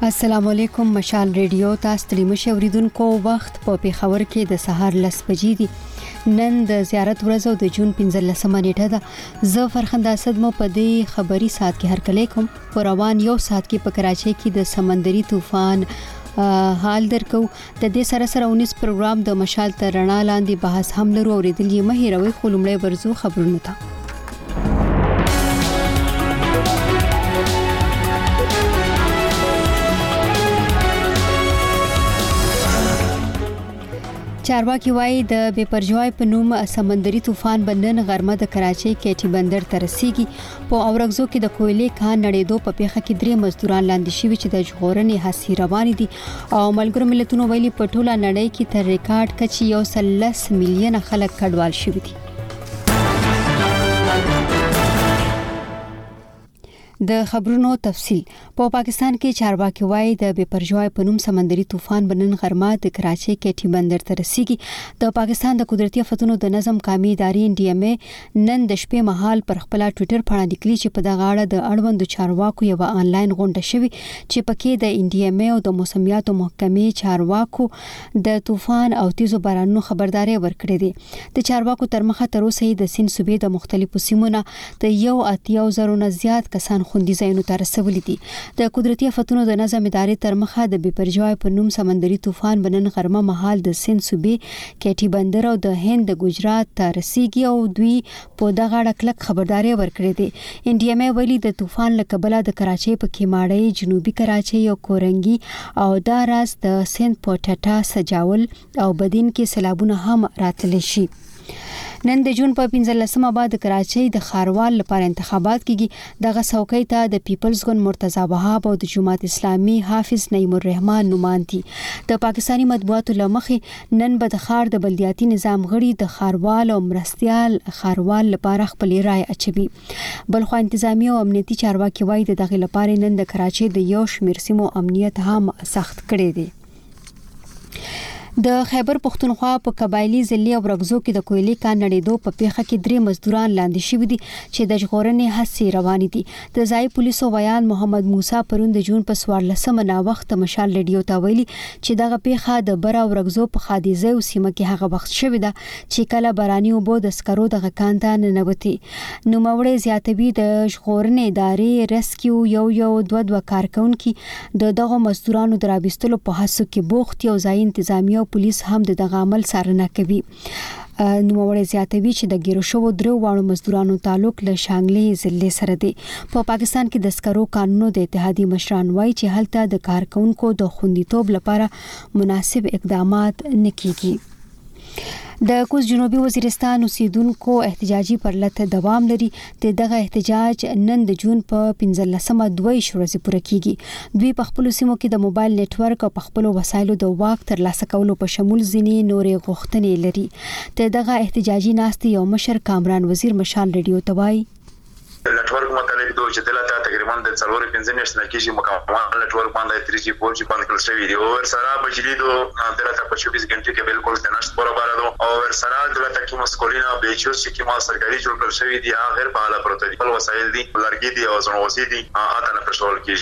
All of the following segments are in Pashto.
السلام علیکم. مشال ریډیو تاسو ته مشه اوریدونکو وخت په پیښور کې د سهار 10 بجې دي. نن د زیارت ورځ او د جون 15 نیټه ده. زه فرخنده اسد مو په دې خبري سات کې هرکلی کوم. په روان یو سات کې په کراچۍ کې د سمندري طوفان حال درکو. د دې سره 19 پروګرام د مشال تر رڼا لاندې بحث هم لرو. اوریدل یې مه هیروئ. خو لومړی ورزو خبرونه ته. چارواکي وایي د بے پرجوای په نوم سمندري طوفان بندن غرمه د کراچۍ کېټي بندر ته رسیږي. په اورغزو کې د کویلې کان نړېدو په پیښه کې 3 مزدوران لاندې شوي چې د ژغورنې هڅې روانې دي. او ملګرو ملتونو ویلي په ټوله نړۍ کې تر ریکارډ کچې 110 میلیونه خلک کډوال شوي دي. د خبرونو تفصیل. په پاکستان کې چارواکي وایي د بے پرجوای په نوم سمندري طوفان بنن غرمه د کراچۍ کېټي بندر ته رسیږي. د پاکستان د قدرتي آفتونو د نظم قومي ادارې NDMA نن د شپې مهال پر خپل ټوئیټر باندې لیکلي چې په دغه اړه د اړوند چارواکو یو آنلاین غونډه شوې چې پکې د NDMA او د موسمیاتو محکمې چارواکو د طوفان او تیزو بارانونو خبرداري ورکړې ده. د چارواکو تر مخه تر اوسه د سین صوبې د مختلفو سیمونو د 1.8 نه زیات کسان خوندي ځایونو ته رسولي دي. د قدرتي آفتونو د نظم ادارې تر مخه د بے پرجوای په نوم سمندري طوفان بنن غرمه مهال د سند صوبې کېټي بندر او د هند د ګجرات ته رسیږي او دوی په دغه اړه کلک خبرداري ورکړې ده. NDMA ویلي د طوفان له کبله د کراچۍ په کیماړی، جنوبي کراچۍ او کورنګي او دا راز د سند په ټټا، سجاول او بدین کې سیلابونه هم راتلی شي. نن د جون په 15 بعد د کراچۍ د خاروال لپاره انتخابات کیږي. دغه څوکۍ ته د پیپلز ګوند مرتضی وهاب او د جماعت اسلامي حافظ نعیم الرحمن نومان دي. د پاکستاني مطبوعاتو لمخې نن به د خار د بلدیاتي نظام غړي د خاروال او مرستيال خاروال لپاره خپل رائے اچوي. بلخو انتظامی او امنیتي چارواکي وایي د دغه لپاره نن د کراچۍ د یو شمیر سیمو امنیت هم سخت کړی دی. د خیبر پختونخوا په قبایلی ضلع اورغزو کې د کویلې کان نړېدو په پیښه کې 3 مزدوران لاندې شوي دي چې د ژغورنې هڅې روانې دي. د ځای پولیسو ویان محمد موسی پرون د جون په 14 نه وخت مشال ریډیو ته ویلي چې دغه پیښه د بر اورغزو په خادیزه او سیمه کې هغه وخت شوې ده چې کله باراني اوبو د سکرو د غکان ته ننوتي. نو مورې زیاتوي د ژغورنې ادارې ریسکیو یو دوه کارکونکي د دغه مزدورانو درابستلو په هڅو کې بوخت. یو ځای انتظامی پولیس هم دغه عمل څارنه کوي. نو مورې زیاتوي چې د ګیرو شوو 3 واړو مزدورانو تعلق له شانګلې ضلع سره دی. په پاکستان کې د سکرو قانونو د اتحادیې مشران وایي چې هلته د کارکونکو د خوندیتوب لپاره مناسب اقدامات نکېږي. د کوز جنوبي وزیرستان اوسیدونکو احتجاجي پرلط دوام لري. دغه احتجاج نن د جون په 15 دوی ورځې پوره کیږي. دوی په خپل سیمو کې د موبایل نتورک او په خپل وسایلو د واک تر لاسه کولو په شمول ځینې نورې غوښتنې لري. دغه احتجاجي ناستې یو مشر کامران وزیر مشال ریډیو ته وایي نتورک متعلق د چتلته تقریبا د 4-5 میاشتې کېږي مکمل نتورک باندې 3G 4G باندې کول شوی دی. او سره بجلی دو دلته په 24 غنټې کې بالکل تنشت برابر ده. او سره دلته کې مسکولینا بیچوس چې ما سرکاري جوړ کړل شوی دی غیر فعال پروتو دی. وسایل دي لرګي دي او زنوسی دي اته نه پښول کېږي.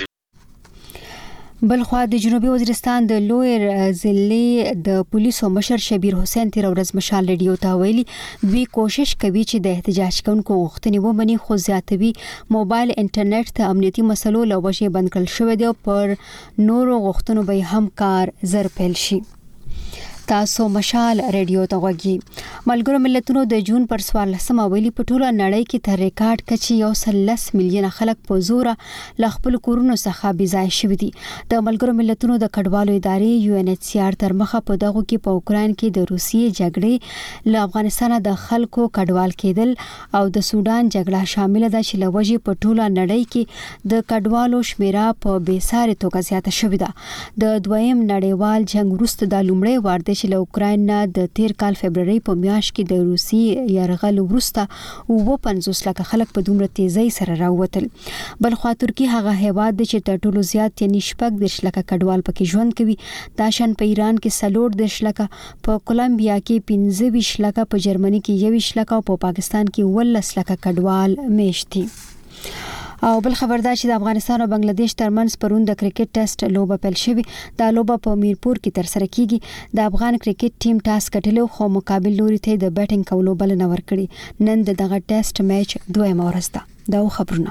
بلخوا د جنوبي وزیرستان د لویر ضلع د پولیسو مشر شبیر حسین تیر ورځ مشال ریډیو ته ویلي دوی کوشش کوي چې د احتجاج کوونکو غوښتنې ومني. خو زیاتوي موبایل انټرنیټ ته امنیتي مسلو له وجې بند کړل شوی دی او پر نورو غوښتنو به هم کار زر پیل شي. تاسو مشال ریډیو ته غوږی. ملګرو ملتونو د جون پر 14 ویلي په ټوله نړۍ کې تر ریکارډ کچې 110 میلیونه خلک په زور له خپل کورونو څخه بې ځای شوي دي. د ملګرو ملتونو د کډوالو ادارې UNHCR تر مخه په دغه کې په اوکراین کې د روسیې جګړې له افغانستان د خلکو کډوال کېدل او د سودان جګړه شامل ده چې له وجې په ټوله نړۍ کې د کډوالو شمیره په بېساري توګه زیاته شوې ده. د دویم نړیوال جنگ وروسته د لومړی وار چې له اوکراین نه د تیر کال فبرवरी په میاشت کې د روسي یرغل وروسته 50 لک خلک په دومره تیزی سره راووتل. بلخوا ترکی هغه هیواد چې تر ټولو زیات یعنی 14 لک کډوال پکې ژوند کوي. دا شان په ایران کې 14 لک، په کولمبیا کې 15 لک، په جرمني کې 21 لک او په پاکستان کې 19 لک کډوال میشتي. او بل خبردار چې د افغانستان او بنگلاديش ترمنځ پرون د کرکټ ټیسټ لوبه پیل شوې. دا لوبه په میرپور کې تر سره کیږي. د افغان کرکټ ټیم ټاس ګټلو خو مقابل لوري ته د بیټینګ کولو بلنه ورکړي. نن دغه ټیسټ میچ دویمه ورځ ده. دا خبرونه.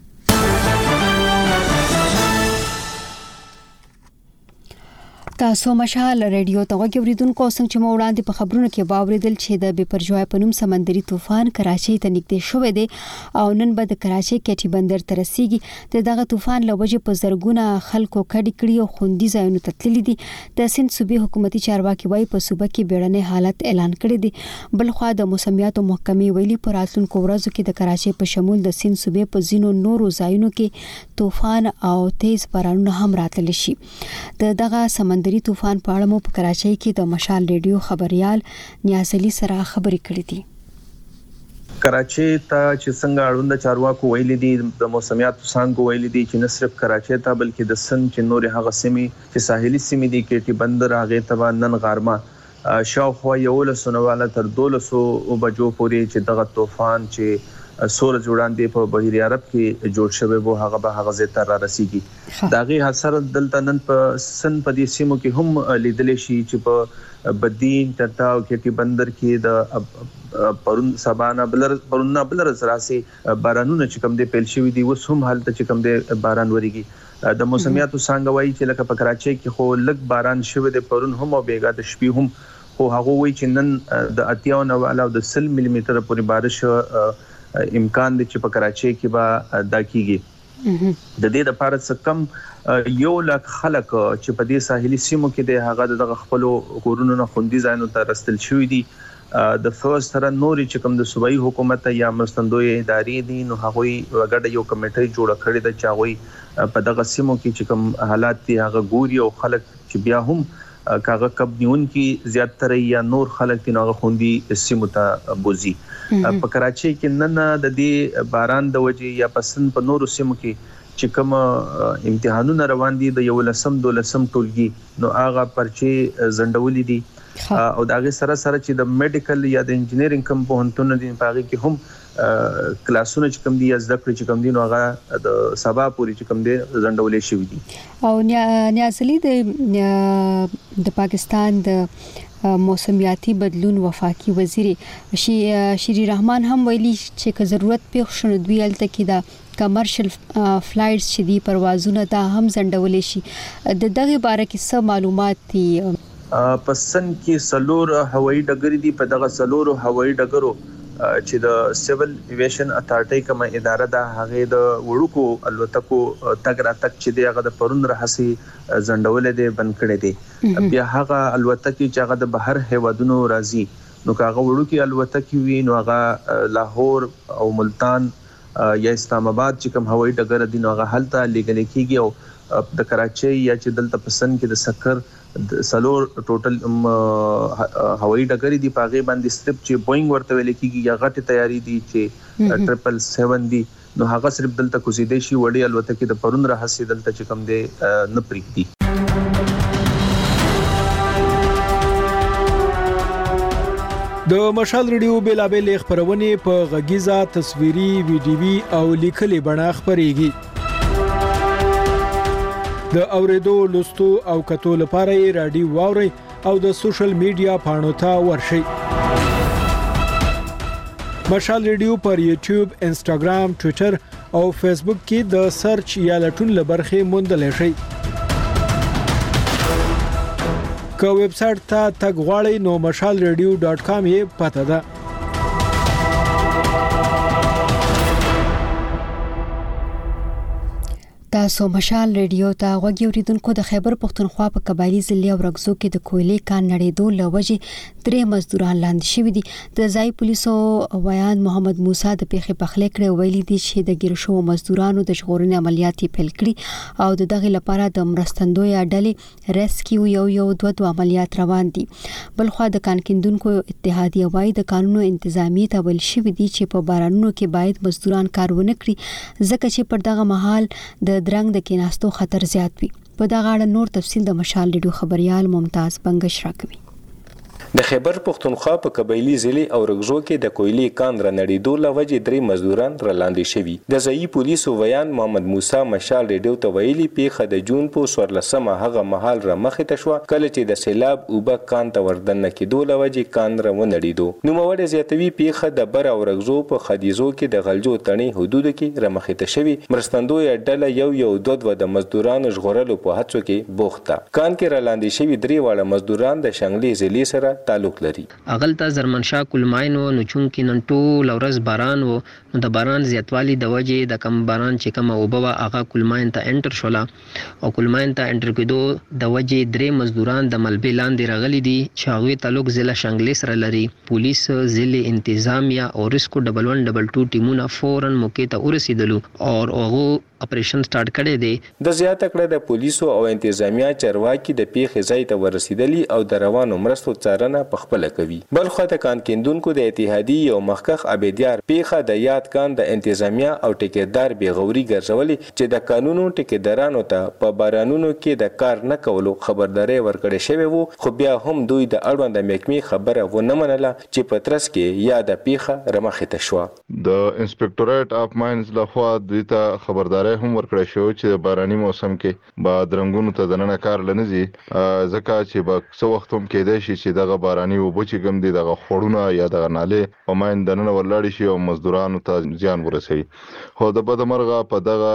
تاسو مشال رادیو ته وګورئدونکو څنګه چې مو وړاندې په خبرونو کې باوریدل چې د بپرجوای پنوم سمندري طوفان کراچۍ ته نږدې شوې دی او نن به د کراچۍ کېټي بندر ته رسیږي. دغه طوفان لوجه په زرګونه خلکو کډی کړی او خوندي ځایونو ته تللي دي. د سند صوبې حکومتي چارواکي وايي په صوبه کې بیړنی حالت اعلان کړی دی. بل خو د موسمیاتو محکمې ویلي په راتلونکو ورځو کې د کراچۍ په شمول د سند صوبې په ځینو نورو ځایونو کې طوفان او تیز بارانونه هم راتلی شي. دغه سمندري طوفان په اړه مو په کراچۍ کې د مشال ریډیو خبريال نیاز علي سره خبرې کړې دي. کراچۍ ته چې څنګه اړوند چارواکو ویلي دي د موسمیاتو څنګه ویلي دي چې نه صرف کراچۍ ته بلکې د سند چې نور هغه سیمې چې ساحلي سیمې دي کې بندر هغه ته نن غرمه شاوخوا یو لسنواله تر 200 بجو پورې چې دغه طوفان چې سور جوړاندې په بحیره عرب کې جوړ شوی وو هغه زیاته را رسیږي. داغي اثر دلته نن په سن په دې سیمو کې هم لیدل شي چې په بدین ټټا او کېټي بندر کې د پرون سبانا بلر زراسي بارانونه چې کوم دې پیل شوی دي وس هم حالت چې کوم دې باران وريږي. د موسمیاتو څنګه وایي چې لکه په کراچۍ کې خو لږ باران شوی دی پرون هم او بیګا د شپې هم خو هغه وایي چې نن د 80 او د 100 ملي متر پورې بارش امکان دي چې په کراچۍ کې به دا کیږي. د دې لپاره څه کم 1 لک خلک چې په دې ساحلي سیمو کې د هغه د خپل کورونو نه خوندي ځایونو ته رسل شوی دي. د فوز سره نوري چې کوم د صوبایي حکومت یا مرستندوی ادارې دي نو هغه وګړه یو کمیټه جوړ کړې ده چې هغه په دغه سیمو کې چې کوم حالات دي هغه ګوري او خلک چې بیا هم کاغه کب نیون کې زیاتره یا نور خلک دي هغه خوندي سیمو ته بوزي. په کراچۍ کې نن د دې باران د وجې یا پسند په نورو سیمو کې چې کوم امتحانونه روان دي د 11 12 ټولګي نو هغه پرچی زندولې دي او داغه سره چې د میډیکل یا د انجینرینګ کوم پوهنتون دي پاغي کې هم کلاسونه چې کوم دي زده کړې چې کوم دي نو هغه د سبا پوری چې کوم دي زندولې شوی دي. او نیازلی د پاکستان د موسمیاتي بدلون وفاقي وزیر شری رحمان هم ویلي چې که ضرورت پیښ شونه دوی الته کې د کمرشل فلایټس چې دی پروازونه دا هم زندولې شي. د دغه باره کې څه معلومات دي؟ پسند کې سلور هوایي ډګر دي. په دغه سلور هوایي ډګرو چې د سیول ایویشن اتارټي کوم اداره ده هغه د وړوکو الوتکو تګ راتګ چې دی هغه د پرون راهسي زندولې دي بند کړي دي. بیا هغه الوتکې چې هغه د بهر هیوادونو راځي نو هغه وړوکي الوتکې وي نو هغه لاهور او ملتان یا اسلام آباد چې کوم هوایي ډګر دي نو هغه حالت لګل کېږي او د کراچۍ یا چې دلته پسند کې د سکر سلور ټوټل هوایي ډګر دي پاغه باندې صرف چې بوئنګ ورته ویل کېږي یا غټه تیاری دي چې 777 دي نو هغه صرف دلته کوزیدې شي وړي الوتکې د پرون راهسي دلته چې کم دي نه پریږدي. د مشال ریډیو بیلابل خبرونه په غږیزه تصویري ویډیوي او لیکلي بڼه خبريږي. د اوریدو لوستو او کتو لپاره رادیو واوري او د سوشل میډیا پاڼو ته ورشي. مشال ریډیو پر یوټیوب، انستګرام، ټوئیټر او فیسبوک کې د سرچ یا لټون لبرخه موندل شي. که ویب سټ ته تګ غواړئ نو mashalradio.com یې پته ده. تاسو مشال ریډیو ته غوږی اوریدونکو د خیبر پختونخوا په قبایلی ضلع او رګزو کې د کویلې کان نړیدو لوجې 3 مزدوران لاندې شوي دي. د ځای پولیسو ویان محمد موسی د پیښې پخلی کړی ویلي دي چې د ګیر شوو مزدورانو د ژغورنې عملیات پیل کړي او دغه لپاره د مرستندوی ډلې ریسکیو یو دوه عملیات روان دي. بلخو د کان کیندونکو اتحادیه وايي د قانونو انتظامی ته ویل شوی دي چې په بارانونو کې باید مزدوران کار ونه کړي ځکه چې پر دغه مهال د درنګ د کیناستو خطر زیات وي. په دغه اړه نور تفصیل د مشال ریډیو خبريال ممتاز بنگش راکوي. د خیبر پښتونخوا په قبایلی ضلع او رګزو کې د کویلي کان را نړیدو لوجې 3 مزدوران را لاندې شوي. د ځایي پولیسو ویان محمد موسی مشال ریډیو ته ویلي پیښه د جون په 14مه هغه مهال را مخې ته شوه کله چې د سیلاب اوبه کان ته وردننه کېدو لوجې کان را ونړېدو. نوموړی زیاتوي پیښه د بر او رګزو په خدیزو کې د غلجو تڼۍ حدودو کې را مخې ته شوي. مرستندویه ډله یو دوه د مزدورانو ژغورلو په هڅو کې بوخت ده. کان کې را لاندې شوي 3 واړه مزدوران د شنګلې ضلع سره تعلق لري. اغلته زرمنشاه کلماین و نو چونکی نن ټول ورځ باران و نو د باران زیاتوالی د وجې د کم باران چې کوم اوبه وا هغه کلماین ته انټر شولا او کلماین ته انټر کېدو د وجې 3 مزدوران د ملبې لاندې راغلي دي چې هغوی تعلق ضلع شنګلې سره لري. پولیس ضلع انتظامیه او ریسکو 1122 ټیمونه فوراً موقع ته ورسېدلو او هغه اپریشن سٹارټ کړی دی. د زیاته کړه د پولیسو او انتظامیه چارواکي د پیښې ځای ته ورسېدلي او د روانو مرستو څارنه په خپله کوي. بل خوا د کان کیندونکو د اتحادیې یو مخکښ عبیدیار پیښه د یاد کان د انتظامیه او ټیکیدار بېغوري ګرځولې چې د قانونو ټیکیدارانو ته په بارانونو کې د کار نه کولو خبرداری ورکړی شوی وو خو بیا هم دوی د اړونده محکمې خبره ونه منله چې په ترڅ کې یاده پیښه رامخې ته شوه. د انسپکټوریټ اف ماینز لخوا دوی ته خبرداری هم ورکړی شو چې باراني موسم کې با درنګونو ته دننه کار لنځي ځکه چې به څو وخت هم کېدای شي چې دغه باراني اوبه چې کوم دي دغه خوړونه یا دغه نالې په ماین دننه ورلاړې شي او مزدورانو ته زیان ورسوي. خو د بدمرغه په دغه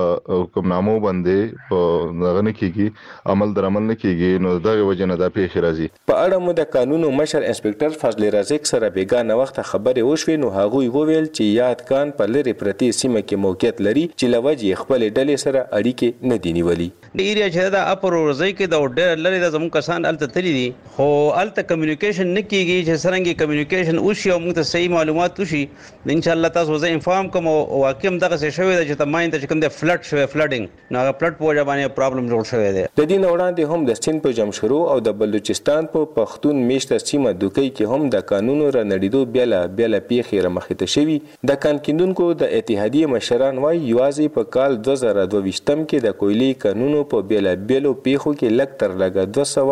حکمنامو باندې دغه نه کېږي عمل در عمل نه کېږي نو دغه وجه نه دا پیښې راځي. په اړه مو د قانونو مشر انسپکټر فضل رزق سره بیګانه وخت خبرې وشوې نو هغوی وویل چې یاد کان په لري پرتی سیمه کې موقعیت لري چې لوجې خپل ډلې سره اړیکې نه دي نیولي. د ایریا چې دا اپر ورځي کې د ډېر لري د زموږ کسان الته تللی دي خو الته کمیونیکیشن نه کیږي چې څنګه کمیونیکیشن وشي او موږ ته صحیح معلومات وشي. ان شاء الله تاسو زه انفارم کوم او واقعا دغه څه شوی دی چې ته ماین ته کوم د فلډ شوی فلډینګ نو هغه فلډ په وجه باندې پرابلم جوړ شوی دی. د دې وړاندې هم د سند په جمشورو او د بلوچستان په پښتون میشته سیمه دوکۍ کې هم د قانونو را نړیدو بیل پیښې را مخې ته شوي. د کان کیندونکو د اتحادیې مشران وايي یوازې په کال 2022 کې د کویلي قانونو په بیلو پیښو کې لږ تر لږه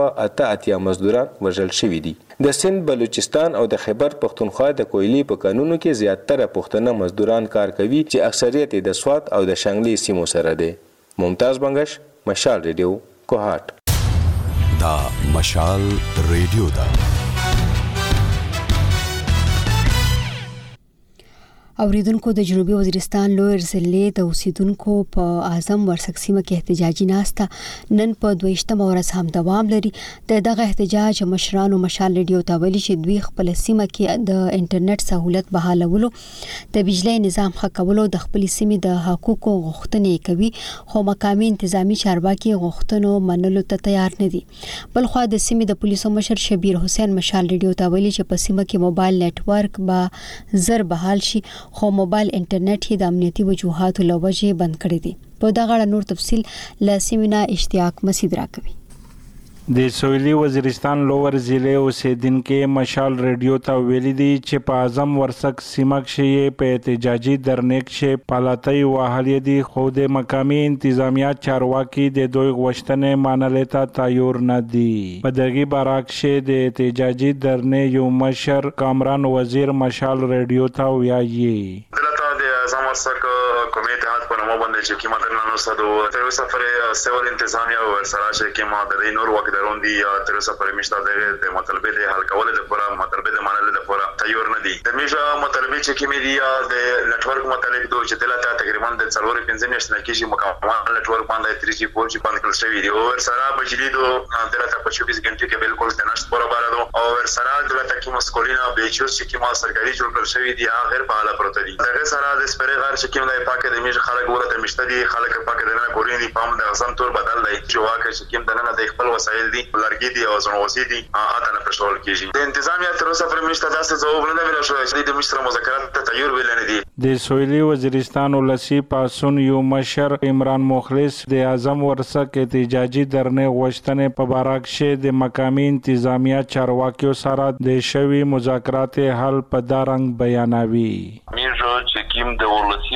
288 مزدوران وژل شوي دي. د سند بلوچستان او د خیبر پښتونخوا د کویلي په قانونو کې زیاتره پښتانه مزدوران کار کوي چې اکثریت د سوات او د شنګلې سیمو سره دی. ممتاز بنگش، مشال ریډیو، کوهاټ. دا مشال ریډیو دا اوریدونکو د جنوبي وزیرستان لویر ضلع د اوسیدونکو په اعظم ورسک سیمه کې احتجاجي ناسته نن په 22مه ورځ هم دوام لري. دغه احتجاج مشرانو مشال ریډیو ته ویلي چې دوی خپل سیمه کې د انټرنیټ سہولت بحالولو د بجلی نظام ښه کولو د خپل سیمې د حقوقو غوښتنې کوي خو مقامي انتظامی چارواکي غوښتنو منلو ته تیار نه دي. بل خو د سیمې د پولیسو مشر شبیر حسین مشال ریډیو ته ویلي چې په سیمه کې موبایل نتورک به زر بحال شي خو موبایل انټرنیټ یې د امنیتي وجوهاتو له وجې بند کړی دی. په دغه اړه نور تفصیل له سیمه اشتیاق مسعود راکوي. د سویلي وزیرستان لوور ضلع اوسیدونکو مشال ریډیو ته ویلي دي چې په اعظم ورسک سیمه کې په احتجاجي درنیک کې پالاتای وهلې دي خو د مقامي انتظامیه چارواکي د دوی غوښتنې منلو ته تیار نه دي. په دغه برعکس د احتجاجي درنې یو مشر کامران وزیر مشال ریډیو ته ویایي زمرسک کمیته هات په نومو باندې چې کیما درنانو سدو تر سفر سیول انتظامیه او سره چې کیما د نور وخت دروندي تر سفر مشته د مطلبه د حل کول د پوره مطلبه د منل د پوره تیار نه دي. د میشه مطلبه چې کیمې دی د نتورک متعلق دوه چې دلته تقریبا د 4-5 میاشتې کېږي مکمل نتورک باندې 3G 4G باندې کول شوی دی او سره بجلی دو دلته په 24 غنټې کې بالکل د نشټ برابر دو او سره دلته کیما سکولینا بیچوس چې کیما سرکاري جوړ کړل شوی دی غیر فعال پروت دي. دغه سره د سپری غار چې کیما د پاکه د میشه خلک ورته مشته دي خلک پاکه د نه کورین دي پام د غسن تور بدل دی چې واکه چې کیما د نه د خپل وسایل دي لرګي دي او زنوسی دي اته نه پښول کیږي. د انتظامیه تر اوسه پر میشته داسې ځواب نه ویل شوی چې د مشترک مذاکرات ته تیار ویل نه دي. د سویلي وزیرستان ولسی پاسون یو مشر عمران مخلص د اعظم ورسک احتجاجي درنې غوښتنې په برعکس د مقامي انتظامیه چارواکیو سره د شوی مذاکرات حل په دارنګ بیانوي. میژو چې کیم د ولسی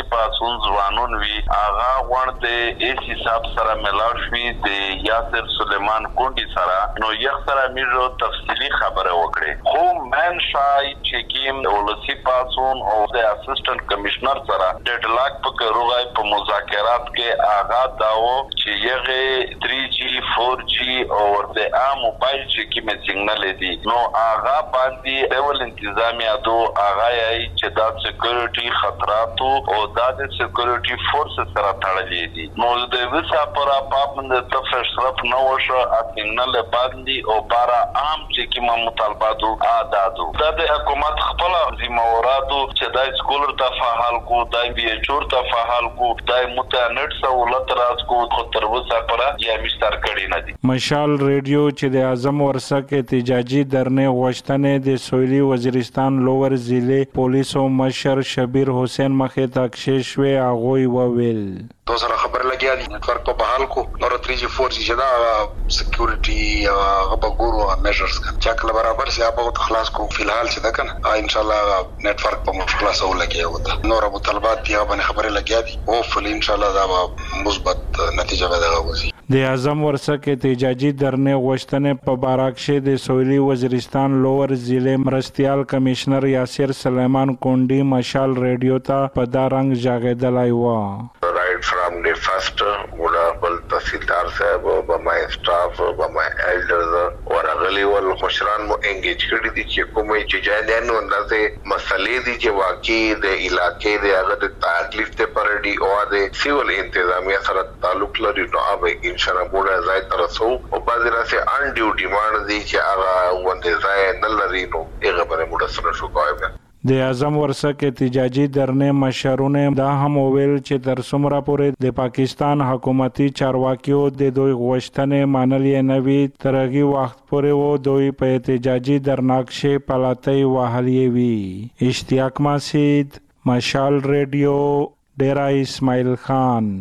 پاسون ځوانون وی هغه غوند د ایس حساب سره ملاو شوی د یاسر سلیمان کونډي سره نو یو سره میرو تفصیلی خبره وکړي خو من شای چکیم ولسی پاسون او د اسسټنټ کمشنر سره ډیډلاک په روغای په مذاکرات کې هغه داو چې یغه 3G 4G او د عام موبایل چې کې سیګنل دي نو هغه باندې ډول انتظامیه دو هغه یې چې دا سکیورټي خطرات او د سکیورټي فورس سره تړلې دي نو د وسه پر پابند تفش صرف نو شو سیګنل باندې او بار عام چې کې مطالباتو اادادو د حکومت خپل ذمہواراتو چې د سکولر ته فعال کو د بي ایچ اور ته فعال کو د متنټ سہولت راز کو خو تر وسه پر یا مستر کړي نه دي مشال ریډیو چې د اعظم ورسک احتجاجي درنه غوښتنې د سویلي وزیرستان لوور ضلع پولیسو مشر شبیر حسین مخې ته کشش وی اغوی وویل تو سره خبر لګیا دي نتورک په بحال کو نور 3G 4G چې دا سکیورټي او غوړو میجرز چې کله برابر سي هغه خلاص کو فلحال چې دا کنه ان شاء الله نتورک په مخلاص او لګیا وته نور مطالبات دی باندې خبره لګیا دي او فل ان شاء الله دا مثبت نتیجه به راوځي د اعظم ورسک احتجاجي درنه غوښتنې په باراکشه د سویلي وزیرستان لوور ضلع مرستیال کمشنر یاسر سلیمان کونډي مشال ریډیو ته په دا رنګ جاګیدلای و right from the first honorable تحصیلدار صاحب او my staff او my elders ورغلی ول مشران مو انګیج کړی دي چې کومې چې جانانو اندازه مسلې دي چې واقعي د علاقې د هغه د تکلیف ته پرډي او د سیول انتظامیه سره تعلق لري نو اوبه ان شاء الله موږ ځای ترسو او بعضی راسه ان ډیو ډیماند دي چې هغه ونده ځای نه لري نو هغه باندې موږ سره شو کوو د اعظم ورسک احتجاجي درنه مشرونه دا هم ویل چې تر څومره پورې د پاکستان حکومتي چارواکیو د دوی غوښتنې منلې نه وي ترغي وخت پورې و دوی په احتجاجي درناکشه پلاتۍ وهلې وي اشتیاق مسجد مشال ریډیو ډیرا اسماعیل خان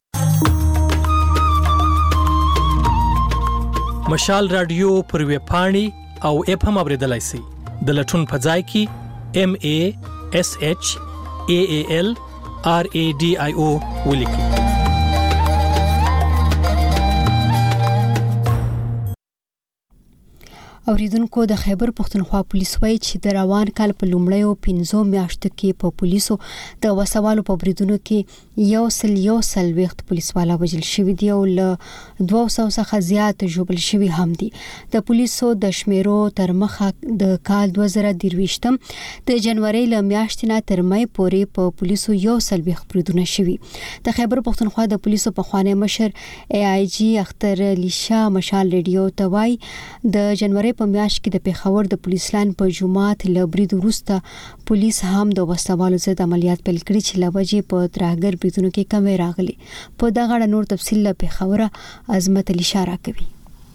مشال رادیو پر ویب پاڼې او اپ هم اوریدلای شئ د لټون په ځای کې MASHALRADIO ولیکئ اوریدونکو د خیبر پختونخوا پولیس وایي چې د روان کال په لومړیو 15 میاشتو کې په پولیسو د وسوالو په بریدونو کې یو سل پولیسوالا وژل شوي دي او له 200 څخه زیات ژوبل شوي هم دي د پولیسو د شمیرو تر مخه د کال 2023 د جنوري له میاشتې نه تر مې پورې په پولیسو یو سل بریدونه شوي د خیبر پختونخوا د پولیسو په خوانی مشر AIG اختر علي شاه مشال ریډیو ته وایي د جنوري په میاشت کې د پیښور د پولیس لاین په جمعات له برید وروسته پولیس هم د وسوالو ضد عملیات پیل کړي چې لوجې په ترهګر بریدونو کې کمی راغلي په دغه اړه نور تفصیل له پیښور عظمت علي اشاره کوي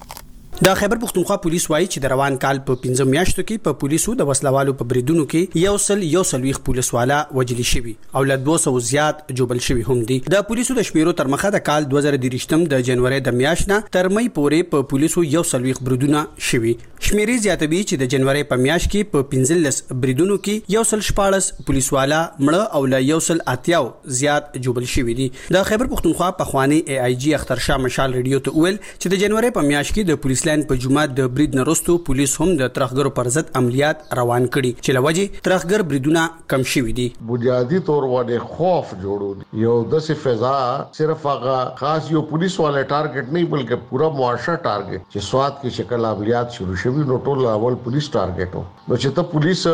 د خیبر پختونخوا پولیس وایي چې د روان کال په 15 میاشتو کې په پولیسو د وسلوالو په بریدونو کې یو سل پولیسوالا وژل شوي او له 200 زیات جوبل شوي هم دي د پولیسو د شمیرو تر مخه د کال 2023 د جنوري د میاشت نه تر مې پورې په پولیسو یو سل بریدونه شوي شمیرې زیاتوي چې د جنوري په میاشت کې په 15 بریدونو کې یو سل 14 پولیسوالا مړه او له یو سل 80 زیات جوبل شوي دي د خیبر پختونخوا په خوانی AIG اختر شاه مشال ریډیو ته ویل چې د جنوري په میاشت کې د پولیس لاین په جمعه د برید نرستو پولیس هم د ترهګرو پر ضد عملیات روان کړي چې لوجې ترهګر بریدونه کم شوي دي بنیادی طور باندې خوف جوړو یو د فضا صرف هغه خاص یو پولیس والے ټارګټ نه بلکې پورا معاشره ټارګټ چې سواد کې شکل عملیات شروع شوي نو ټول اول پولیس ټارګټ نو چې ته پولیس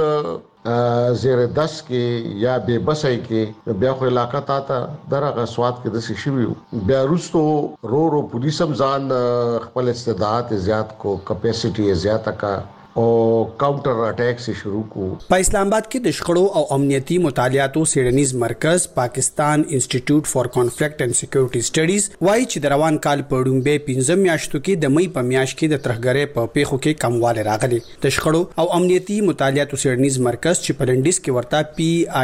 زیر 10 کې یا به بسای کې بیا خو علاقہ تا درغه سواد کې د شي بیا روستو رو پولیس هم ځان خپل استعداد زیات کو کیپاسټي زیات کا او کاونټر اٹیک سے شروع کو په اسلام آباد کې د شخړو او امنیتي مطالعاتو سیډنیز مرکز پاکستان انسټیټیوټ فار کانفلکټ اینڈ سکیورټي سټډیز وايي چې د روان کال په ډومبه 15 میاشتو کې د مې په میاشت کې د ترهګرۍ په پیښو کې کمواله راغلي د شخړو او امنیتي مطالعاتو سیډنیز مرکز چې په لندیز کې ورته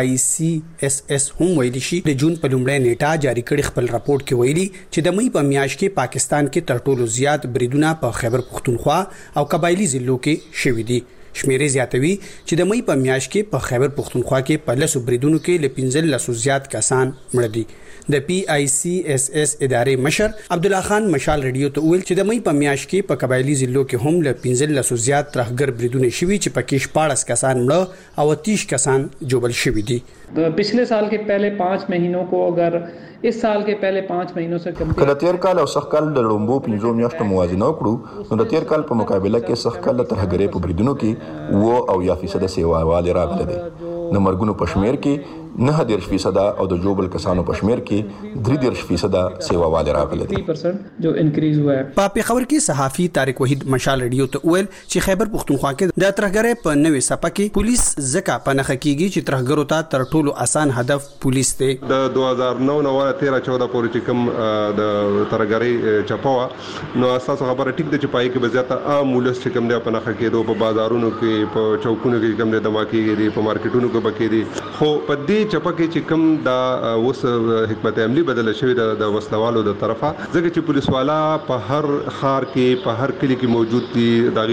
PICSS هم ویلي شي د جون په لومړۍ نیټه جاری کړي خپل راپورټ کې ویلي چې د مې په میاشت کې پاکستان کې تر ټولو زیات بریدونه په خیبر پختونخوا او قبایلی ضلعو کې شوي دي شمیرې زیاتوي چې د مې په میاشت کې په خیبر پختونخوا کې په لسو بریدونو کې ل 15 زیات کسان مړه دي. د پی آی سی اس اس ادارې مشر عبد الله خان مشال ریډیو ته ویل چې د مې په میاشت کې په قبایلی ضلعو کې هم ل 15 زیات ترهګر بریدونه شوي چې پکې 14 کسان مړه او 30 کسان جوبل شوي دي. पिछले साल के पहले 5 महीनों को अगर इस साल के पहले 5 महीनों से कम کله تیر کال او سخت کال د لومبو 15 میاشتو موازنه وکړو نو د تیر کال په مقابله کې سخت کال ترهګرۍ په بریدونو کې 9% سیواواله راغله دي. د مرګونو په شمیر کې 9% او د جوبل کسانو په شمیر کې 3% سیواواله راغله دي. 3% جو انکریز ہوا ہے. په پیښور کې صحافي طارق وحید مشال ریډیو ته ویل چې خیبر پختونخوا کې د ترهګرۍ په نوې صفه کې پولیس ځکه پنهخه کیږي چې ترهګرو ته تر ټولو آسان هدف پولیس دی. د 2009 نو 13-14 پورې چې کوم د ترهګرۍ چپاوه نو اساسه خبره ټیک د چپای کې بزیاته عام ولس چې کوم دی پنهخه کېدو په بازارونو کې په چوکونو کې کوم دی دماکي دي په مارکیټونو کې بکې دي خو په دې چپکه چې کوم دا اوس حکمت عملی بدل شوی د وسلوالو د طرفه ځکه چې پولیس والا په هر خار کې په هر کلی کې موجود دي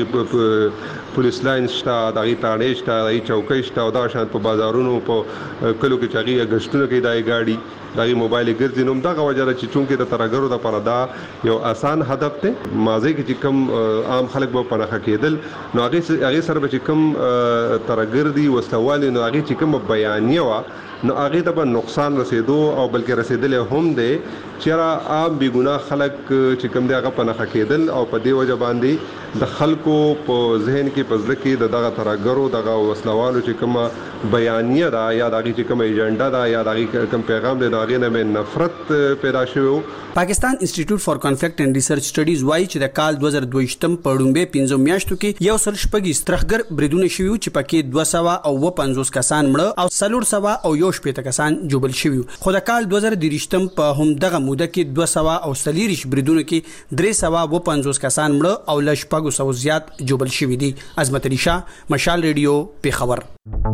دغه پولیس لاین شته دغه تاړې شته دغه چوکۍ شته او دا شان په بازارونو په کلو کې چاغي اگستونو کې دای گاډي دغه موبایل ګرځي نو دغه وجه چې چونکې د ترهګرو د پاره دا یو آسان هدف ته مازه کې چې کوم عام خلک به پنهخه کېدل نو هغه سره چې کوم ترهګر دي وسلوال نو هغه چې کوم بیانیه وا نو هغه ته به نقصان رسیدو او بلکې رسیدل هم دي چې را عام بی ګناه خلک چې کوم دی هغه پنهخه کېدل او په دې وجه باندې د خلکو په ذهن کې په ځل کې دغه ترهګرو دغه وسلوالو چې کوم بیانیه دا یا دغه چې کوم ایجنډا دا یا دغه کوم پیغام دی دغه نه نفرت پیدا شوی. پاکستان انسټیټیوټ فار کانفلکټ اینڈ ریسرچ سټډیز وايي چې د کال 2022 په ډومبه 15 میاشتو کې یو سل شپږ ترهګر بریدونه شوي چې پکې 250 کسان مړه او 400 او 1 کسان جوبل شوي. خو د کال 2023 په هم دغه موده کې 200 او 40 بریدونه کې 350 کسان مړه او لشپږ 100 زیات جوبل شوي دي. عظمت علي شاه مشال ریډیو پیښور.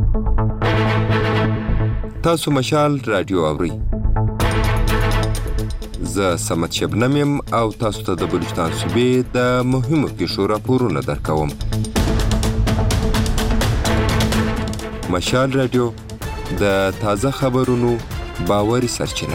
تاسو مشال رادیو اورئ. زه سمت شبنم یم او تاسو ته د بلوچستان صوبې د مهمو پیښو راپورونه درکوم. مشال رادیو د تازه خبرونو باوري سرچینه.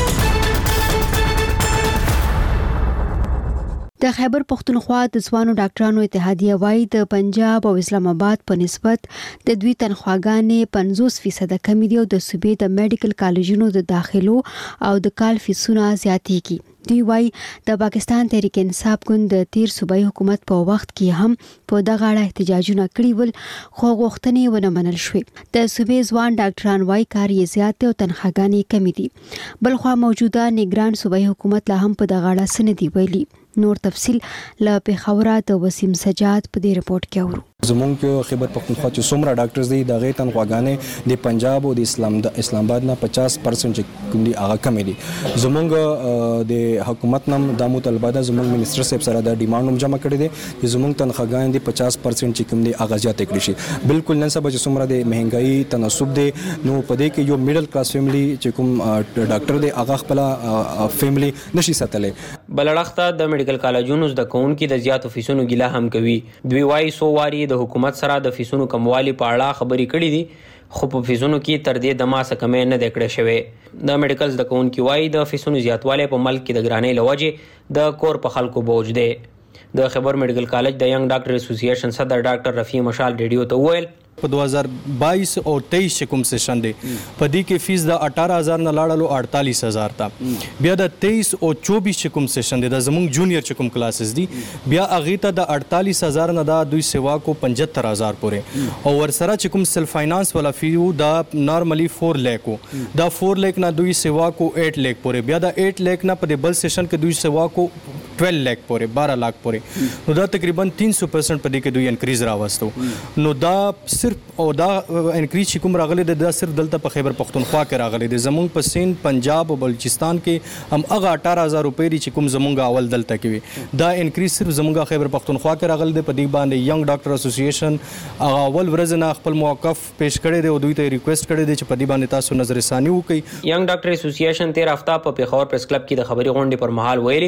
د خیبر پختونخوا د ځوانو ډاکټرانو اتحادیه وايي د پنجاب او اسلام آباد په نسبت د دوی تنخواګانې 50% کم دي او د صوبې د میډیکل کالجونو د داخلو او د کال فیسونه زیاتېږي. دوی وايي د پاکستان تحریک انصاف ګوند د تیر صوبایي حکومت په وخت کې هم په دغه اړه احتجاجونه کړي ول خو غوښتنې ونه منل شوې. د صوبې ځوان ډاکټران وايي کار یې زیات او تنخواګانې کم دي. بلخوا موجوده نگران صوبایي حکومت لا هم په دغه اړه څه نه دي ویلي. نور تفصیل له پیښوره د وسیم سجاد په دې رپورت کې اورو. زمونږ په خیبر پختونخوا چې څومره ډاکټرز دي د غي تنخواګانې د پنجاب او د اسلام آباد نه 50% کوم دي هغه کم دي. زمونږ د حکومت نام د مطالبه د زمونږ منیسټر صاحب سره د ډیماند هم جمع کړی دي چې زمونږ تنخواګانې د 50% چې کوم دي هغه زیات کړي شي. بالکل نن سبا چې څومره د مهنګای تناسب دي نو په دې کې یو میډل کلاس فیملی چې کوم ډاکټر دی هغه خپل فیملی نشي ساتلې. بلړخته د میډیکل کالجونو د کونکو د زیاتو فیسونو ګیله هم کوي. دوی وايي سو واری د حکومت سره د فیسونو کموالي په اړه خبرې کړې دي خو په فیسونو کې تر دې د ماسه کمې نه د کړې شوی. د میډیکلز د کونکو وايي د فیسونو زیاتوالی په ملک کې د ګرانۍ لوجه د کور په خلکو بوج دی. د خیبر میډیکل کالج د ینګ ډاکټر اسوسییشن صدر ډاکټر رفیع مشال ریډیو ته وویل په 2022 او 23 کوم سیشن دی په دې کې فیس د 18000 نه لاړلو 48000 ته. بیا د 23 او 24 کوم سیشن دی د زموږ جونیئر کوم کلاسز دي بیا اغه ته د 48000 نه د دوی سیوا کو 75000 پورې او ورسره چې کوم سیلف فاینانس ولا فیو د نارملی 4 لک دا 4 لک نه دوی سیوا کو 8 لک پورې بیا د 8 لک نه په بل سیشن کې دوی سیوا کو 12 لک پورې 12 لک پورې نو دا تقریبا 300% په دې کې دوی انکریز راوستو. نو دا صرف او دا انکریز چې کوم راغلی دا صرف دلته په خیبر پختونخوا کې راغلی دی. زمونږ په سین پنجاب او بلوچستان کې هم هغه 18000 روپۍ چې کوم زمونږ اول دلته کې دا انکریز صرف زمونږ خیبر پختونخوا کې راغلی دی. په دې باندې ینګ ډاکټر اسوسییشن هغه اول ورځ نه خپل موقف پیش کړی دی او دوی ته ریکوست کړی دی چې په دې باندې تاسو نظر ثاني وکړئ. ینګ ډاکټر اسوسییشن 13 هفته په پیښور پریس کلب کې د خبري غونډې پر مهال ویلي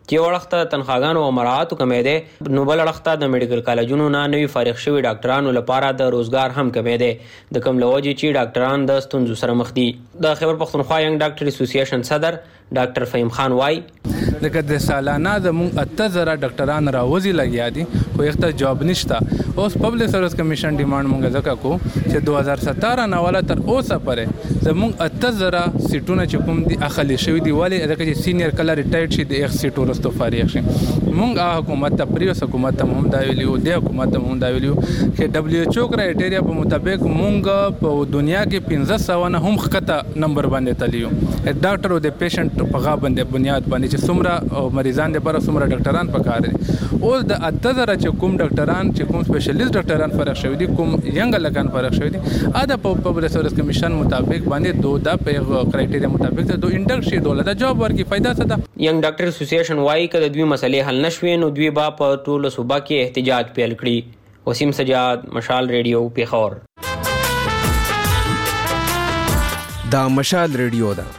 چې وړخته تنخواګانو او مراعاتو کمې ده، نو بل وړخته د میډیکل کالجونو نه نوي فارغ شوي ډاکټرانو لپاره د روزګار هم کمې ده، د کوم لوجې چې ډاکټران د ستونزو سره مخ دي. د خیبر پختونخوا ینګ ډاکټر اسوسییشن صدر ډاکټر فهیم خان وای لکه د سالانه زموږ 8000 ډاکټران راوځي لګیا دي خو یخته جاب نشته. اوس پبلک سروس کمیشن ډیماند مونږ ځکه کو چې 2017 نه والا تر اوسه پرې زموږ 8000 سیټونه چې کوم دي اخلي شوی دی، ولی ځکه چې سینیئر کله ریټایرډ شي د 1 سیټ ورستو فارغ شي. مونږ حکومت ته پریوس حکومت ته هم دا ویلیو، د حکومت ته هم دا ویلیو چې WHO کرایټیریا په مطابق مونږ په دنیا کې 1500 نه هم خطه نمبر باندې تلیو. ډاکټر او د پیشنټ په غا باندې بنیاد باندې چې څومره مریضان دي پر څومره ډاکټران پکاره دي. اوس د 8000 چې کوم ډاکټران چې کوم سپیشلیست ډاکټران فرق شوی دي، کوم ینګ لکان فرق شوی دي، ادا په پبلک سروس کمیشن مطابق باندې دو دا په کرایټیریا مطابق دو انډکشن دوله دا جاب ورکی فائدہ څه ده. ینګ ډاکټر اسوسییشن وايي کله دوی مسلې حل نشوي نو دوی با په ټول صوبه کې احتجاج پیل کړي. وسیم سجاد، مشال ریډیو، پیښور. دا مشال ریډیو ده.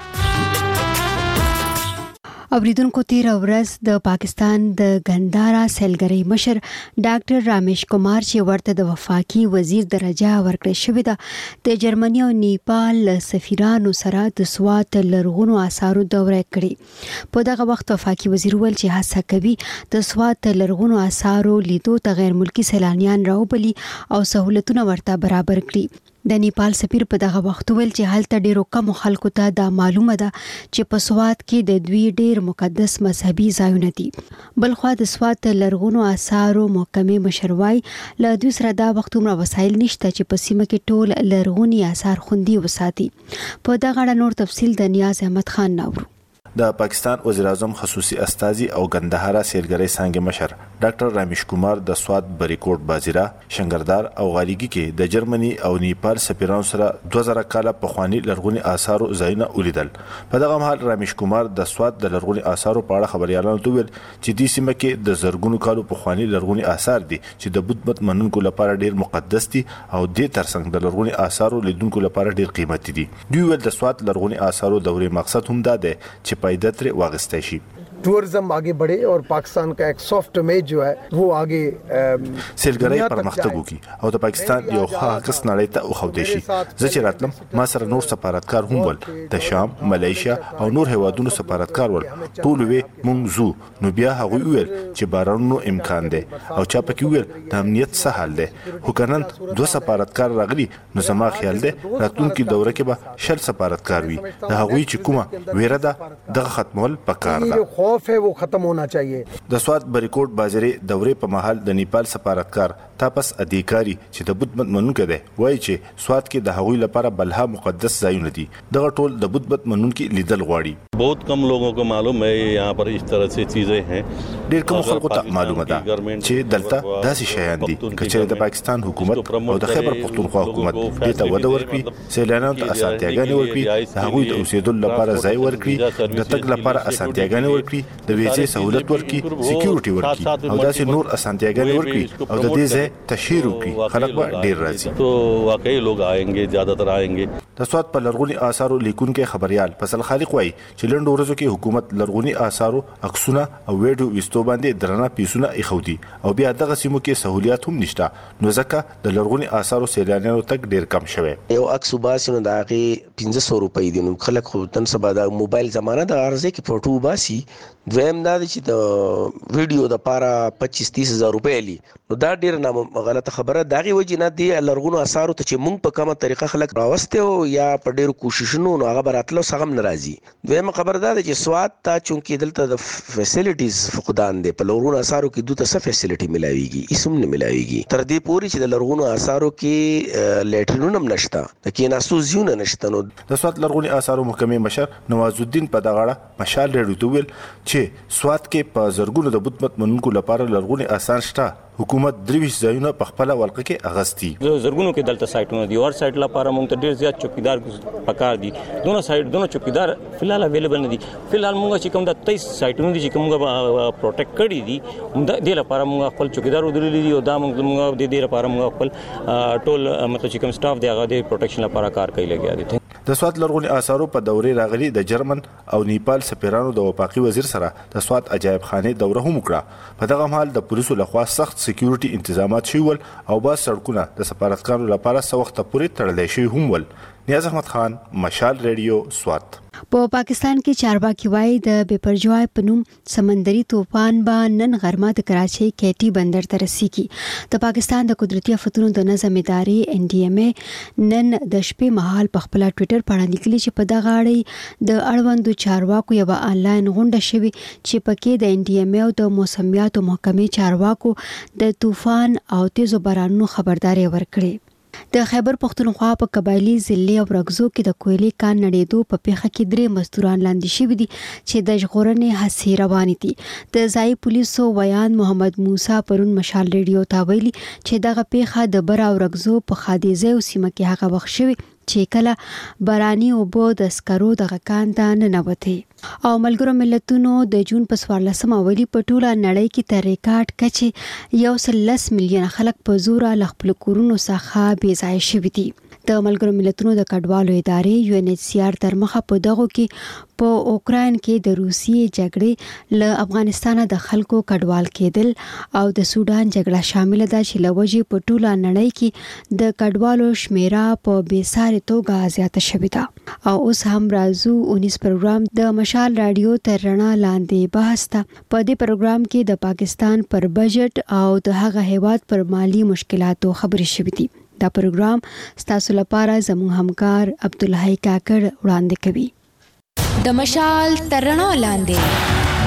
اوریدونکو تیر ورځ د پاکستان د ګندارا سیلګری مشر ډاکټر رامیش کمار چې ورته د وفاقي وزیر درجه ورکړې شوې ده، د جرمني او نیپال سفیرانو سره د سوات لرغونو آثارو دوره کړې. په دغه وخت وفاقي وزیر ویل چې هڅه کوي د سوات لرغونو آثارو لیدو ته غیر ملکی سیلانیان راوبلي او سہولتونه ورته برابر کړي. د نیپال سفیر په دغه وخت ویل چې هلته ډیرو کم خلکو ته دا معلومه ده چې په سوات کې د دوی ډیر مقدس مذهبي ځایونه دي. بلخوا د سوات لرغونو آثارو محکمې مشروعي له دوی سره دا وخت عمر وسایل نشته چې په سیمه کې ټول لرغوني آثار خوندي وساتي. په دغه اړه نور تفصیل د نیاز احمد خان ناورو. د پاکستان وزیر اعظم خصوصي استازي او ګندهارا سیلګری څنګه مشر ډاکټر رامیش کمار د سوات بریکوټ بازیرا شنګردار او غالیګي کې د جرمني او نیپال سفیرانو سره 2000 کاله په خواني لرغوني آثارو ځایونه ولیدل. په دغه مهال رامیش کمار د سوات د لرغوني آثارو په اړه خبريالانو ته ویل چې د سیمه کې د زرګونو کالو په خواني لرغوني آثار دي چې د بت مت منونکو لپاره ډیر مقدس دي او د ترڅنګ د لرغوني آثارو لیدونکو لپاره ډیر قیمتي دي. دوی ول د سوات لرغوني آثارو دورې مقصد هم دا دی چې पैदल वागस्ते शी टूरिज्म आगे बढ़े और पाकिस्तान का एक सॉफ्ट इमेज जो है वो आगे سیلګری پرمختګ وکړي او د پاکستان یو خاص نړۍ ته وخوځي شي. زه چې راتلم ما سره نور سفارتکار هم ول، د شام، ملایشیا او نور هیوادونو سفارتکار ول. ټول وی مونږ زو نو بیا هغه ویل چې بارانو امکان دی او چا پکې ویل د امنیت څه حل دی. خو کنن دوه سفارتکار راغلي نو زما خیال دی راتلونکي دوره کې به شل سفارتکار وي. د هغوی چې کومه ویره ده دغه ختمول پکار ده. خوف है वो खत्म होना चाहिए. د سوات بریکوټ بازاري دورې په محل د نیپال سفارتکار تاپس ادیکاری چې د بت مت منونکو دی وایي چې سوات کې د هغوی لپاره بلها مقدس ځایونه دي. دغه ټول د بت مت منونکو لیدل غواړي. बहुत कम लोगों को मालूम है यहाँ पर इस तरह से चीजें हैं. ډیر کم خلکو ته معلومه ده چې دلته داسې شیان دي. کچې د پاکستان حکومت او د خیبر پختونخوا حکومت دې ته وده ورکړي، سیلانیانو ته اسانتیاګانې ورکړي، د هغوی د اوسېدلو لپاره ځای ورکړي، د تګ لپاره اسانتیاګانې ورکړي، د ویزې سہولت ورکړي، سکیورټي ورکړي او داسې نور اسانتیاګانې ورکړي او د دې ځای تشهیر وکړي. خلک به ډیر راځي. تو واقعي لوگ آएंगे، زیادتر آएंगे. د سوات په لرغوني آثارو لیکونکو خبريال فصل خالق وایي چې لنډ ورځو کې حکومت لرغوني آثارو عکسونه او ویډیو وستو باندې درنه پیسونه ایښودي او بیا دغه سیمو کې سہولیات هم نشته، نو ځکه د لرغوني آثارو سیلانیانو تک ډیر کم شوی. یو عکس وباسي نو دا غي 1500 روپۍ دي. نو خلک خو تن سبا د موبایل زمانہ د ارزه کې فوټو وباسي. دویم دا چې د ویډیو د پاره 25-30 هزار روپۍ لی. نو دا ډیر نه غلطه خبره داغي وجه نه دی. لرغونو آثارو ته چې مونږ په کومه طریقه خلک راوسته او یا په ډیرو کوششونو نو هغه براتلو سغم ناراضي. دویم خبر دا چې سوات ته چونکی دلته د فیسیلیټیز فقدان دي. په لرغونو آثارو کې دوه څه فیسیلیټي ملاويږي، اسم نه ملاويږي. تر دې پوري چې د لرغونو آثارو کې لیټرینونه هم نشته، د کیناستو زیونه نشته. نو د سوات لرغوني آثارو محکمې مشر نواز الدین په دغه اړه مشال ریډیو ته ویل چې سوات کې په زرګونو د بت مت منونکو لپاره لرغوني آثار شته. حکومت درویش ځایونه په خپل ولقه کې اغستی. زرګونو کې دلته سایټونه دي. اور سایټ لپاره موږ ته ډیر زیات چوکیدار پکار دي. دونه چوکیدار فلحال اویلیبل نه دي. فلحال موږ چې کوم د 23 سایټونه دي چې کومه پروټیکټ کړي دي د دې لپاره موږ خپل چوکیدار ودرلي دي او دا موږ د دې لپاره موږ خپل ټول مطلب چې کوم سټاف دی هغه د پروټیکشن لپاره کار کوي لګیا دي. د سوات لرغونی آثارو په دورې راغلي د جرمن او نیپال سفیرانو د وفاقي وزیر سره د سوات عجایب خانه دوره هم وکړه. په دغه مهال د پولیسو لخوا سخت سکیورټي تنظیمات شوي ول او باز سړکونه د سفارتکارانو لپاره څه وخت پورې تړلی شوي هم ول. نیاز احمد خان، مشال ریډیو، سوات. په پاکستان کې چارواکي وایي د بپرجوای په نوم سمندري طوفان به نن غرمه د کراچۍ کېټي بندر ته رسیږي. د پاکستان د قدرتي آفتونو د نظم ادارې NDMA نن د شپې مهال په خپل ټوئیټر باندې لیکلي چې په دغه اړه د اړوندو چارواکو یو آنلاین غونډه شوې چې پکې د NDMA او د موسمیاتو محکمې چارواکو د طوفان او تیزو بارانونو خبرداري ورکړې. د خیبر پختونخوا په قبایلی ضلع او رګزو کې د کویلې کان نړېدو په پیښه کې 3 مزدوران لاندې شوي دي چې د ژغورنې هڅې روانې دي. د ځایي پولیسو ویان محمد موسی پرون مشال ریډیو ته ویلي چې دغه پیښه د بر او رګزو په خادیزه او سیمه کې هغه وخت شوی چې کله باراني اوبو د سکرو دغه کان ته ننوتې. او ملګرو ملتونو د جون په 14 ویلي په ټوله نړۍ کې تر ریکارډ کچې 110 میلیونه خلک په زور له خپل کورونو څخه بې ځای شوي دي. د ملګرو ملتونو د کډوالو ادارې UNHCR تر مخه په دغه کې په اوکراین کې د روسیې جګړې له افغانستان د خلکو کډوال کېدل او د سودان جګړه شامل ده چې لوجې په ټوله نړۍ کې د کډوالو شمیره په بیسارې توګه زیاته شوې ده. او اوس هم راځو 19 پروګرام د مشال رادیو تر رڼا لاندې بحث ته. په دې پروګرام کې د پاکستان پر بجټ او د هغه هیواد پر مالی مشکلاتو خبرې شوې دي. دا پروګرام ستاسو لپاره زموږ همکار عبدالحی کاکړ وړاندې کوي. د مشال تر رڼا لاندې.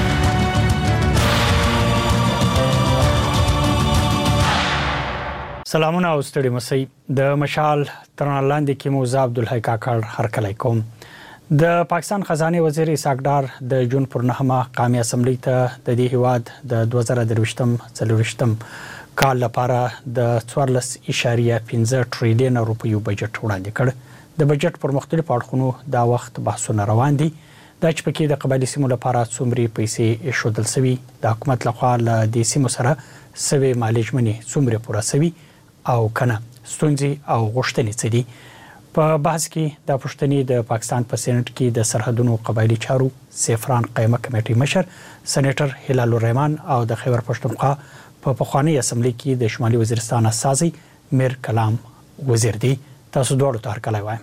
سلامونه او ستړي مسئ. د مشال تر رڼا لاندې کې مو زه عبدالحی کاکړ هرکلی کوم. د پاکستان خزانه وزیر اسحاق ډار د جون پر 9 قومي اسمبلی ته د دې هیواد د 2023 کال لپاره د 14.5 ټریلیون روپیو بجټ وړاندې کړ. د بجټ پر مختلفو اړخونو دا وخت بحثونه روان دي. دا چې پکې د قبایلی سیمو لپاره څومره پیسې ایښودل شوي، د حکومت لخوا له دې سیمو سره سوي مالي ژمنې څومره پوره شوي او کنه، ستونزې او غوښتنې څه دي. په بحث کې د پښتني د پاکستان په سېنات کې د سرحدونو قبایلی چارو سیفران قیمه کمیټې مشر سېنیټر هلال الرحمن او د خیبر پښتونخوا په پخوانی اسمبلی کې د شمالي وزیرستان اساسي میر کلام وزیر دی. تاسو دوړو ته هرکلی وایم.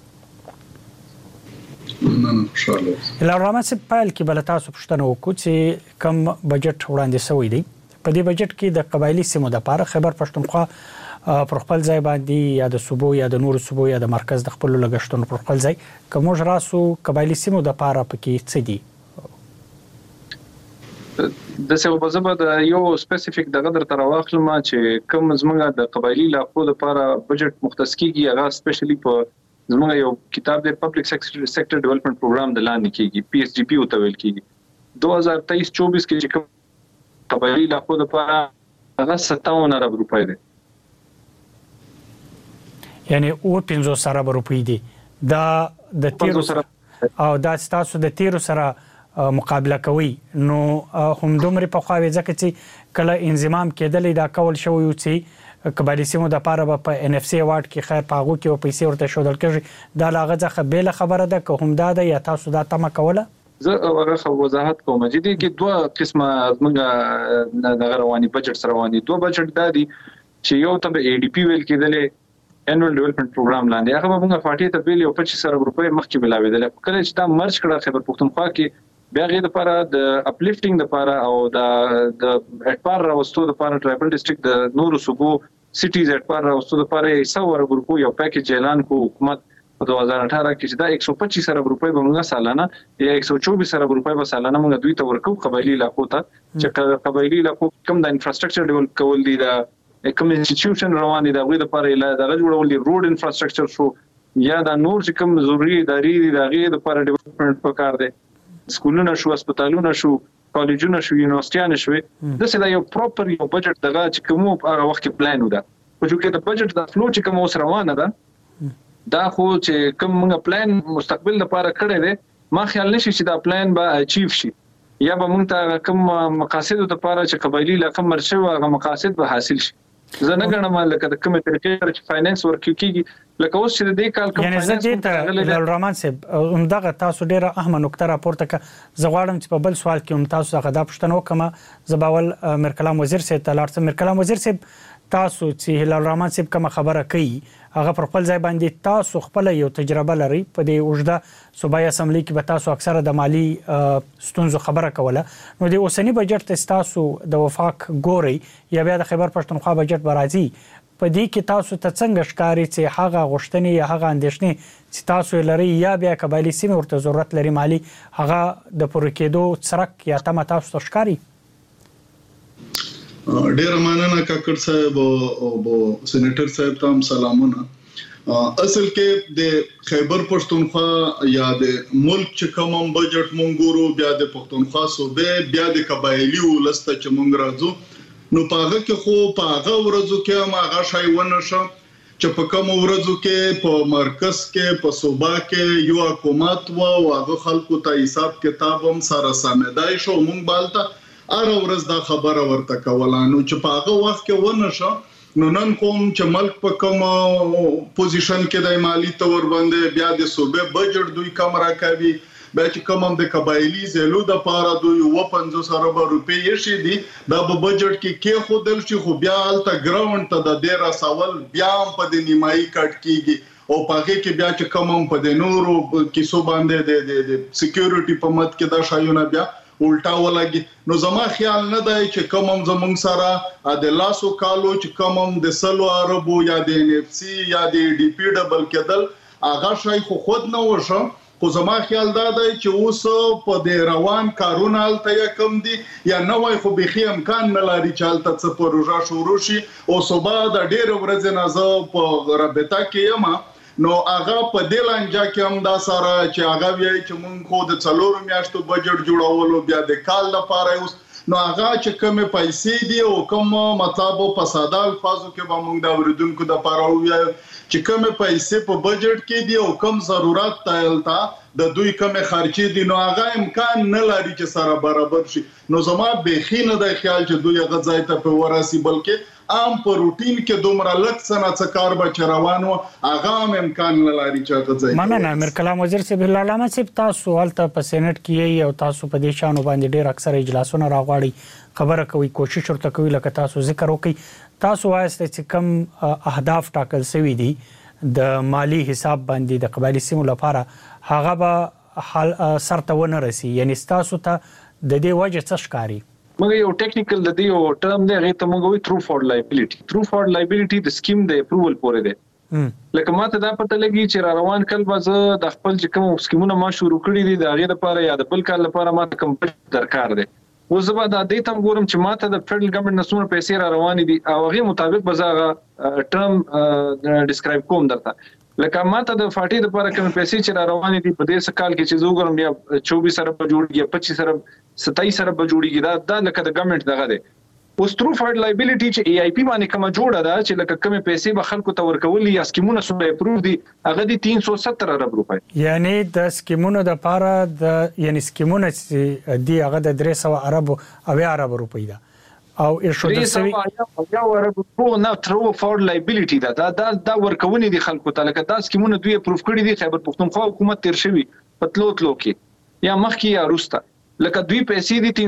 هلال الرحمن صاحب پیل کې بل تاسو پوښتنه وکړو چې کوم بجټ وړاندې شوی دی. په دې بجټ کې د قبایلی سیمو لپاره خیبر پښتونخوا پر خپل ځای باندې یا د صوبو یا د نورو صوبو یا د مرکز د خپل لګښتونو پر خپل ځای کوم راسو قبایلی سیمو لپاره پکې څه دي؟ د څه په ځبه د یو سپیسیفیک دغه در تر واخلم چې کوم زمونږ د قبایلی لاپو لپاره بجټ مختص کیږي. هغه سپیشلی په زمونږ یو کتاب د پبلک سېکټر ډیولپمنٹ پروګرام د لاندې کیږي، PSDP او تویل کیږي. 2023-24 کې چې کوم قبایلی لاپو لپاره هغه 57 ارب روپۍ دي، یعنی او 500 ارب روپۍ دي. دا د تیرو سره او دا تاسو د تیرو سره مقابله کوي. نو هم دومره په خواوي ځکه چې کله انضمام کېدل دا کول شوی چې قبایلی سیمو د پاره په NFC واټ کې خیر پاغو کې پیسې ورته شودل کېږي. دا لاغه ځکه بیل خبره ده که هم دا ده یا تاسو دا تمه کوله؟ زه هغه وضاحت کوم چې دې کې دوه قسمه زمونږ د رواني بجټ رواني. دوه بجټ دا دي چې یو ته ADP ویل کېدل انوال ډیولپمنٹ پروګرام لاندې، هغه موږ فاټي ته بیل 25 ارب روپۍ مخکې بلاویدل. کله چې دا مرج کړه خیبر پښتونخوا کې بیا غي د لپاره د اپلیفټینګ لپاره او د اټپار راوستو لپاره ټرایبل ډیسټریکټ د نورو صوبو سټیز اټپار راوستو لپاره 100 ارب روپۍ یو پیکیج اعلان کو حکومت په 2018 کې چې دا 125 ارب روپۍ به موږ سالانه یا 124 ارب روپۍ به سالانه موږ دوی ته ورکو قبایلی علاقو ته. چې قبایلی علاقو کوم د انفراستراکچر ډیولپ کول دي، دا کوم انسټیټیوشن روان دي، دا غوې لپاره د جوړول دي روډ انفراستراکچر شو یا دا نور چې کوم ضروري ادارې دي دا غي لپاره ډیولپمنٹ پکار دي. سکولونه شو، هسپتالونه شو، کالجونه شو، یونیورسيټیانه شو. د څه دا یو پراپر یو بجټ دغه چې کوم هغه وخت کې پلان ودا. خو چې د بجټ د فلو چې کوم اوس روانه ده دا خو چې کوم موږ پلان مستقبل لپاره کړی دی، ما خیال نشي چې دا پلان به اچیو شي یا به موږ ته کوم مقاصد لپاره چې قبایلی لکه مرشي او هغه مقاصد به حاصل شي. زه نه غواړم لکه د کومه طریقې چې فاینانس ورکیږي لکه اوس چې د دې کال کوم یعنی زه دې ته لالرحمان صاحب همدغه تاسو ډیره اهمه نکته راپورته ک زه غواړم چې په بل سوال کې هم تاسو څنګه دا پوښتنه وکم زباول میرکلام وزیر صاحب ته لاړم. میرکلام وزیر صاحب تاسو چې لالرحمان صاحب کوم خبره کوي هغه پر خپل ځای باندې تاسو خپل یو تجربه لري په دې اوږده صوبایي اسمبلی کې به تاسو اکثره د مالی ستونزو خبره کوله نو د اوسنی بجټ تاسو د وفاق ګوري یا بیا د خیبر پښتونخوا بجټ برازي په دې کې تاسو ته څنګه ښکاری چې هغه غوښتنې یا هغه اندېښنې چې تاسو لري یا بیا قبایلی سیمه ورته ضرورت لري مالی هغه د پوره کېدو څرک یا تمه تاسو ته ښکاری؟ ډیر مننه کاکړ صاحب او سېنیټر صاحب ته سلامونه. اصل کې د خیبر پښتونخوا یا د ملک چې کوم بجټ مونږ ګورو بیا د پښتونخوا صوبې بیا د قبایلی ولسته چې مونږ راځو نو پاغه کې خو پاغه ورځو کې ما هغه شای ونشه چې په کوم ورځو کې په مرکز کې په صوبا کې یو حکومت او هغه خلکو ته حساب کتاب هم سره سمېدای شو مونږ بالته ار ورځ دا خبره ورته کولانو چې په هغه وخت کې ونشه نو نن کوم چې ملک په کوم پوزیشن کې د مالی تور باندې بیا د صوبې بجټ دوی کم راکوي بیا چې کوم د قبایلی زلو د پاره دوی 50 ارب روپۍ شي دي دا په بجټ کې خودل شي خو بیا الته ګراوند ته د ډیر سوال بیا په د نیمایي کټ کیږي او پاګه کې بیا چې کوم په د نورو کیسو باندې د سکیورټي په مت کې دا شایونه بیا الټا ولګي نو زما خیال نه دی چې کوم زمونږ سره د لاسو کالو چې کوم د سلو عربو یا د ان اف سی یا د ډي پی ډبل کېدل هغه شای خو خود نه وشه خو زما خیال دا دی چې اوس په د روان کارونه الته کم دي یا نوې خو بيخي امکان نه لري چې الته څه پروژه شروع شي او صوبا د ډېر ورځې نه زه په رابطه کې یم نو هغه په دلانجا کې هم دا سره چې هغه وی چې مونږ خو د څلورو میاشتو بجټ جوړولو بیا د کال لپاره اوس نو هغه چې کومه پیسې دی او کوم مطلب په ساده الفاظو کې به مونږ د اوریدونکو د لپاره وی چې کومه پیسې په بجټ کې دی او کوم ضرورت تایلتا د دوی کومه خرچې دي نو هغه امکان نه لري چې سره برابر شي نو زما بهخي نه د خیال چې دوی هغه ځای ته په وراسي بلکې عام په روټین کې دومره لک سنه څه کار به روانو هغه امکان نه لري چې هغه ځای مننه میرکلام وزیر صاحب لالرحمان صاحب تاسو ولته په سېنات کې او تاسو په دې شانو باندې ډېر اکثر اجلاسونه راغواړي خبره کوي کوشش ورته کوي لکه تاسو ذکر وکړي تاسو وایسته چې کم اهداف ټاکل شوی دي د مالی حساب باندې د قبایلی سیمو لپاره هغه به سرته ونه رسي یعنی تاسو ته د دې وجه څه ښکاری؟ مګر یو ټیکنیکل د دې یو ټرم دی هغه ته موږ وی ترو فور لایبیلیټي د سکیم د اپروول پورې دی لکه ماته دا پته لګي چې روان کال به زه د خپل چې کوم سکیمونه ما شروع کړی دي د هغه لپاره یا د بل کال لپاره ماته کوم درکار دی و زه به د دې تم ګورم چې ماته د فدرل ګورنمنت نسونه پیسې را روانې دي او هغه مطابق به زه ټرم ډیسکرایب کوم درته لکه ماته د فاټي لپاره کوم پیسې چې را روانې دي په دې سکال کې چې زه وګورم بیا 24 سره به جوړیږي 25 سره 27 سره به جوړیږي دا لکه د ګورنمنت دغه دی اوس ترو فاډ لایبیلیټي چې ای آی پی باندې کوم جوړه ده چې لکه کوم پیسې به خلکو ته ورکول یا سکیمونه سره اپروو دي هغه دي 370 ارب روپۍ یعنی د سکیمونو د لپاره د یعنی سکیمونه چې دی هغه د 300 ارب او 10 روپۍ ده او ارشاد سوي یا ورته په نه ترو فاډ لایبیلیټي دا ورکونې دي خلکو ته لکه دا سکیمونه دوی اپروو کړی دي خیبر پښتونخوا حکومت تیر شوی پتلو کې یا مخکې یا روستا لکه دوی پیسې دي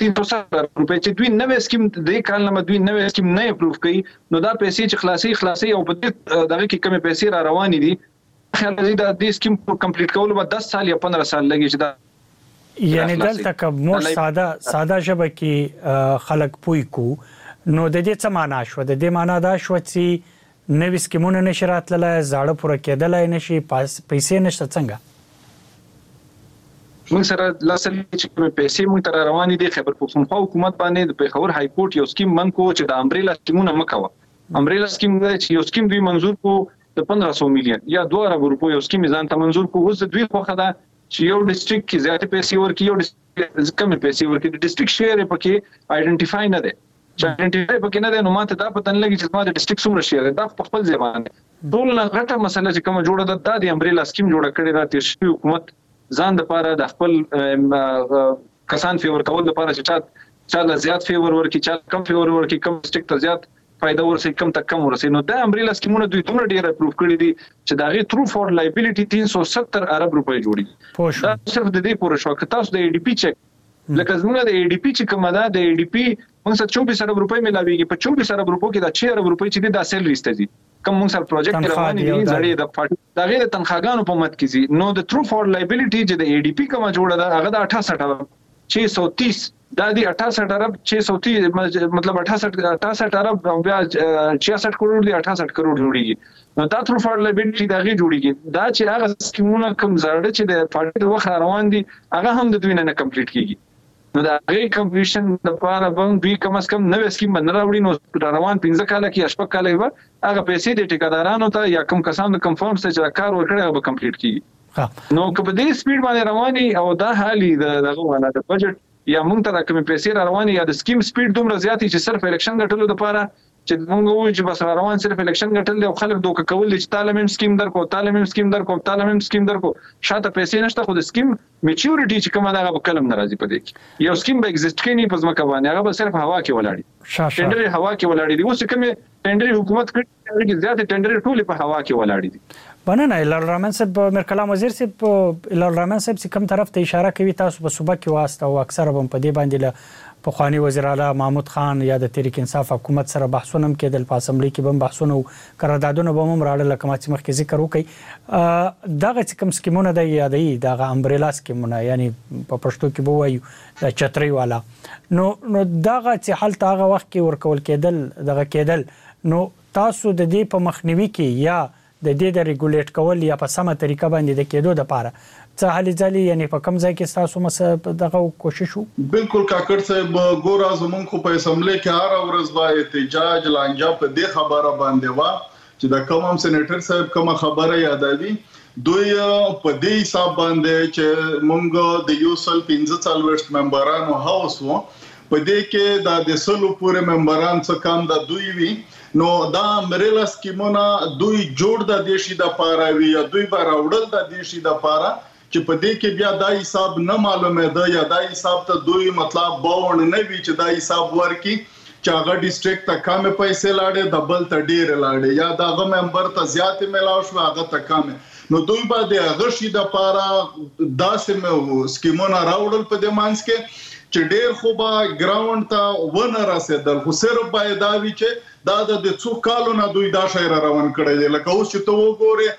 370 روپۍ چې دوی نوې سکیم د کال نه دوی نوې سکیم نه اپروو کړي نو دا پیسې چې خلاصي او په دغه کې کومه پیسې را روانې دي خیال دې د دې سکیم کمپلیټ کولو به 10 سال یا 15 سال لګي چې دا یعنی دلته کوم مور ساده ژبه کې خلک پوي کو نو د دې څه معنا شو د دې معنا دا شو چې نوې سکیمونه نشرات لاله زاړه پوره کېدلای نشي پیسې نشته څنګه موږ سره لاسل چې کوم پیسې موږ تر روانې دي خیبر پښتونخوا حکومت باندې د پیښور های کورټ یو سکیم منکو چې د امبریلا سکیمونه مکوه امبریلا سکیم دی چې یو سکیم دوی منزور کو د 1500 میلیون یا 2 ارب روپۍ یو سکیم ځان ته منزور کو اوس دوی خو خدا چې یو ډیسټریکټ کې زیات پیسې ورکړي یو ډیسټریکټ کم پیسې ورکړي د ډیسټریکټ شیر پکې آئیډنټیفای نه دی چې آئیډنټیفای پکې نه دی نو ماته دا پته نه لګي چې ما د ډیسټریکټ څومره شیر دا په خپل ځای باندې ټول نه غټه مسله چې کوم جوړه ده د امبریلا سکیم جوړه کړې ده تیر شوی حکومت ځان د لپاره د خپل کسان فیور کول لپاره چې چا زیات فیور ورکړي چا کم فیور ورکړي کم ډیسټریکټ ته زیات فائدہ ورسې کم تک کم ورسې. نو دا امبریلا سکیمونه دوی دومره ډیر اپروف کړی دي چې دا غي ترو فور لایبیلیټي 370 ارب روپۍ جوړي. دا صرف د دې پورې شو که تاسو د ای ډی پی چک لکه زموږ د ای ډی پی چې کومه ده د ای ډی پی موږ 24 ارب روپۍ ملاويږي. په 24 ارب روپو کې دا 6 ارب روپۍ چې دا سیل ریسته دي کوم موږ سره پروجیکټ روان دي زړې د پارټي دا غي د تنخواګانو په مت کې زی. نو د ترو فور لایبیلیټي چې د ای ډی پی کومه جوړه ده هغه د 68 ارب 630 دا دی 68 ارب 630 مطلب 68 ارب بیا 66 کروڑ دی 68 کروڑ جوړیږي. نو دا تر فار لایبیلیټي دا غي جوړیږي. دا چې هغه سکیمونه کوم زړه چې د پارټي وخت روان دي هغه هم د دوی نه کمپلیټ کیږي. نو دا غي کمپلیشن د لپاره باندې دوی کم از کم نوې سکیم باندې راوړي. نو روان 15 کال کې اشپک کال به هغه پیسې د ټیکادارانو ته یا کم کسانو کنفرم چې کار وکړي هغه کمپلیټ کیږي. نو که په دې سپیډ باندې رواني او دا حالي دغه والا د بجټ یا مونږ ته کوم پیسې رواني یا د سکیم سپیډ دومره زیاتی چې صرف الیکشن غټلو لپاره چې مونږ وایو چې بس روان صرف الیکشن غټل او خلک دوک کول چې تعلیم سکیم درکو تعلیم سکیم درکو شاته پیسې نشته. خو د سکیم میچورټی چې کومه دا کلم ناراضي پدې کې یو سکیم به ایگزیسټ کوي په ځمکه باندې هغه به صرف هوا کې ولاړی ټندر هوا کې ولاړی دي. اوس کوم ټندر حکومت کړي زیات ټندر ټول په هوا کې ولاړی دي. بننه هلال رحمان صاحب میر کلام وزیر صاحب هلال رحمان صاحب چې کوم طرف ته اشاره کوي تاسو په صوبه کې واسطه او اکثر هم په دې باندې له پخوانی وزیر اعلی محمود خان یا د تحریک انصاف حکومت سره بحثونه هم کېدل په اسمبلی کې هم بحثونه او قراردادونه به هم راړل لکه چې مخکې ذکر وکړي. دغه چې کوم سکیمونه د یادې دغه امبریلا سکیمونه یعنی په پښتو کې به وایو د چترۍ والا نو دغه چې حالت هغه وخت کې ورکول کېدل دغه کېدل نو تاسو د دې په مخنیوي کې یا د دې د ریګولیټ کول یا په سمه طریقه باندې د کېدو د پاره څه حل ځالي یعنی په کوم ځای کې تاسو مس دغه کوشش وو؟ بالکل کاکړ صاحب ګور ازمن خو په اسمبلی کې هر ورځ با احتجاج لانجه په دې خبره باندې وا چې د کوم سېنیټر صاحب کوم خبره یادوي دوی په دې حساب باندې چې مونږ د یو سل 15 ممبرانو هاوس وو په دې کې د سلو پورې ممبران څخه کم د دوی وی. نو دا امبریلا سکیمونه دوی جوړ د دیشي د پاره وی یا دوی به راوړل د دیشي د پاره چې په دې کې بیا دا حساب نه معلومه ده یا دا حساب ته دوی مطلب باور نه وی چې دا حساب ورکی چې هغه ډیسټریکټ ته کم پیسې لاړې د بل ته ډیر لاړې یا دا ممبر ته زیات ملاو شو هغه ته کم. نو دوی به د هغه شي د پاره داسې سکیمونه راوړل په دې مانس کې چې ډیر خو به ګراوند ته ونه رسیدل. خو صرف باید دا وی چې دا د څو کالو نه دوی دا شهر روان کړی دی. لکه اوس چې ته وګورې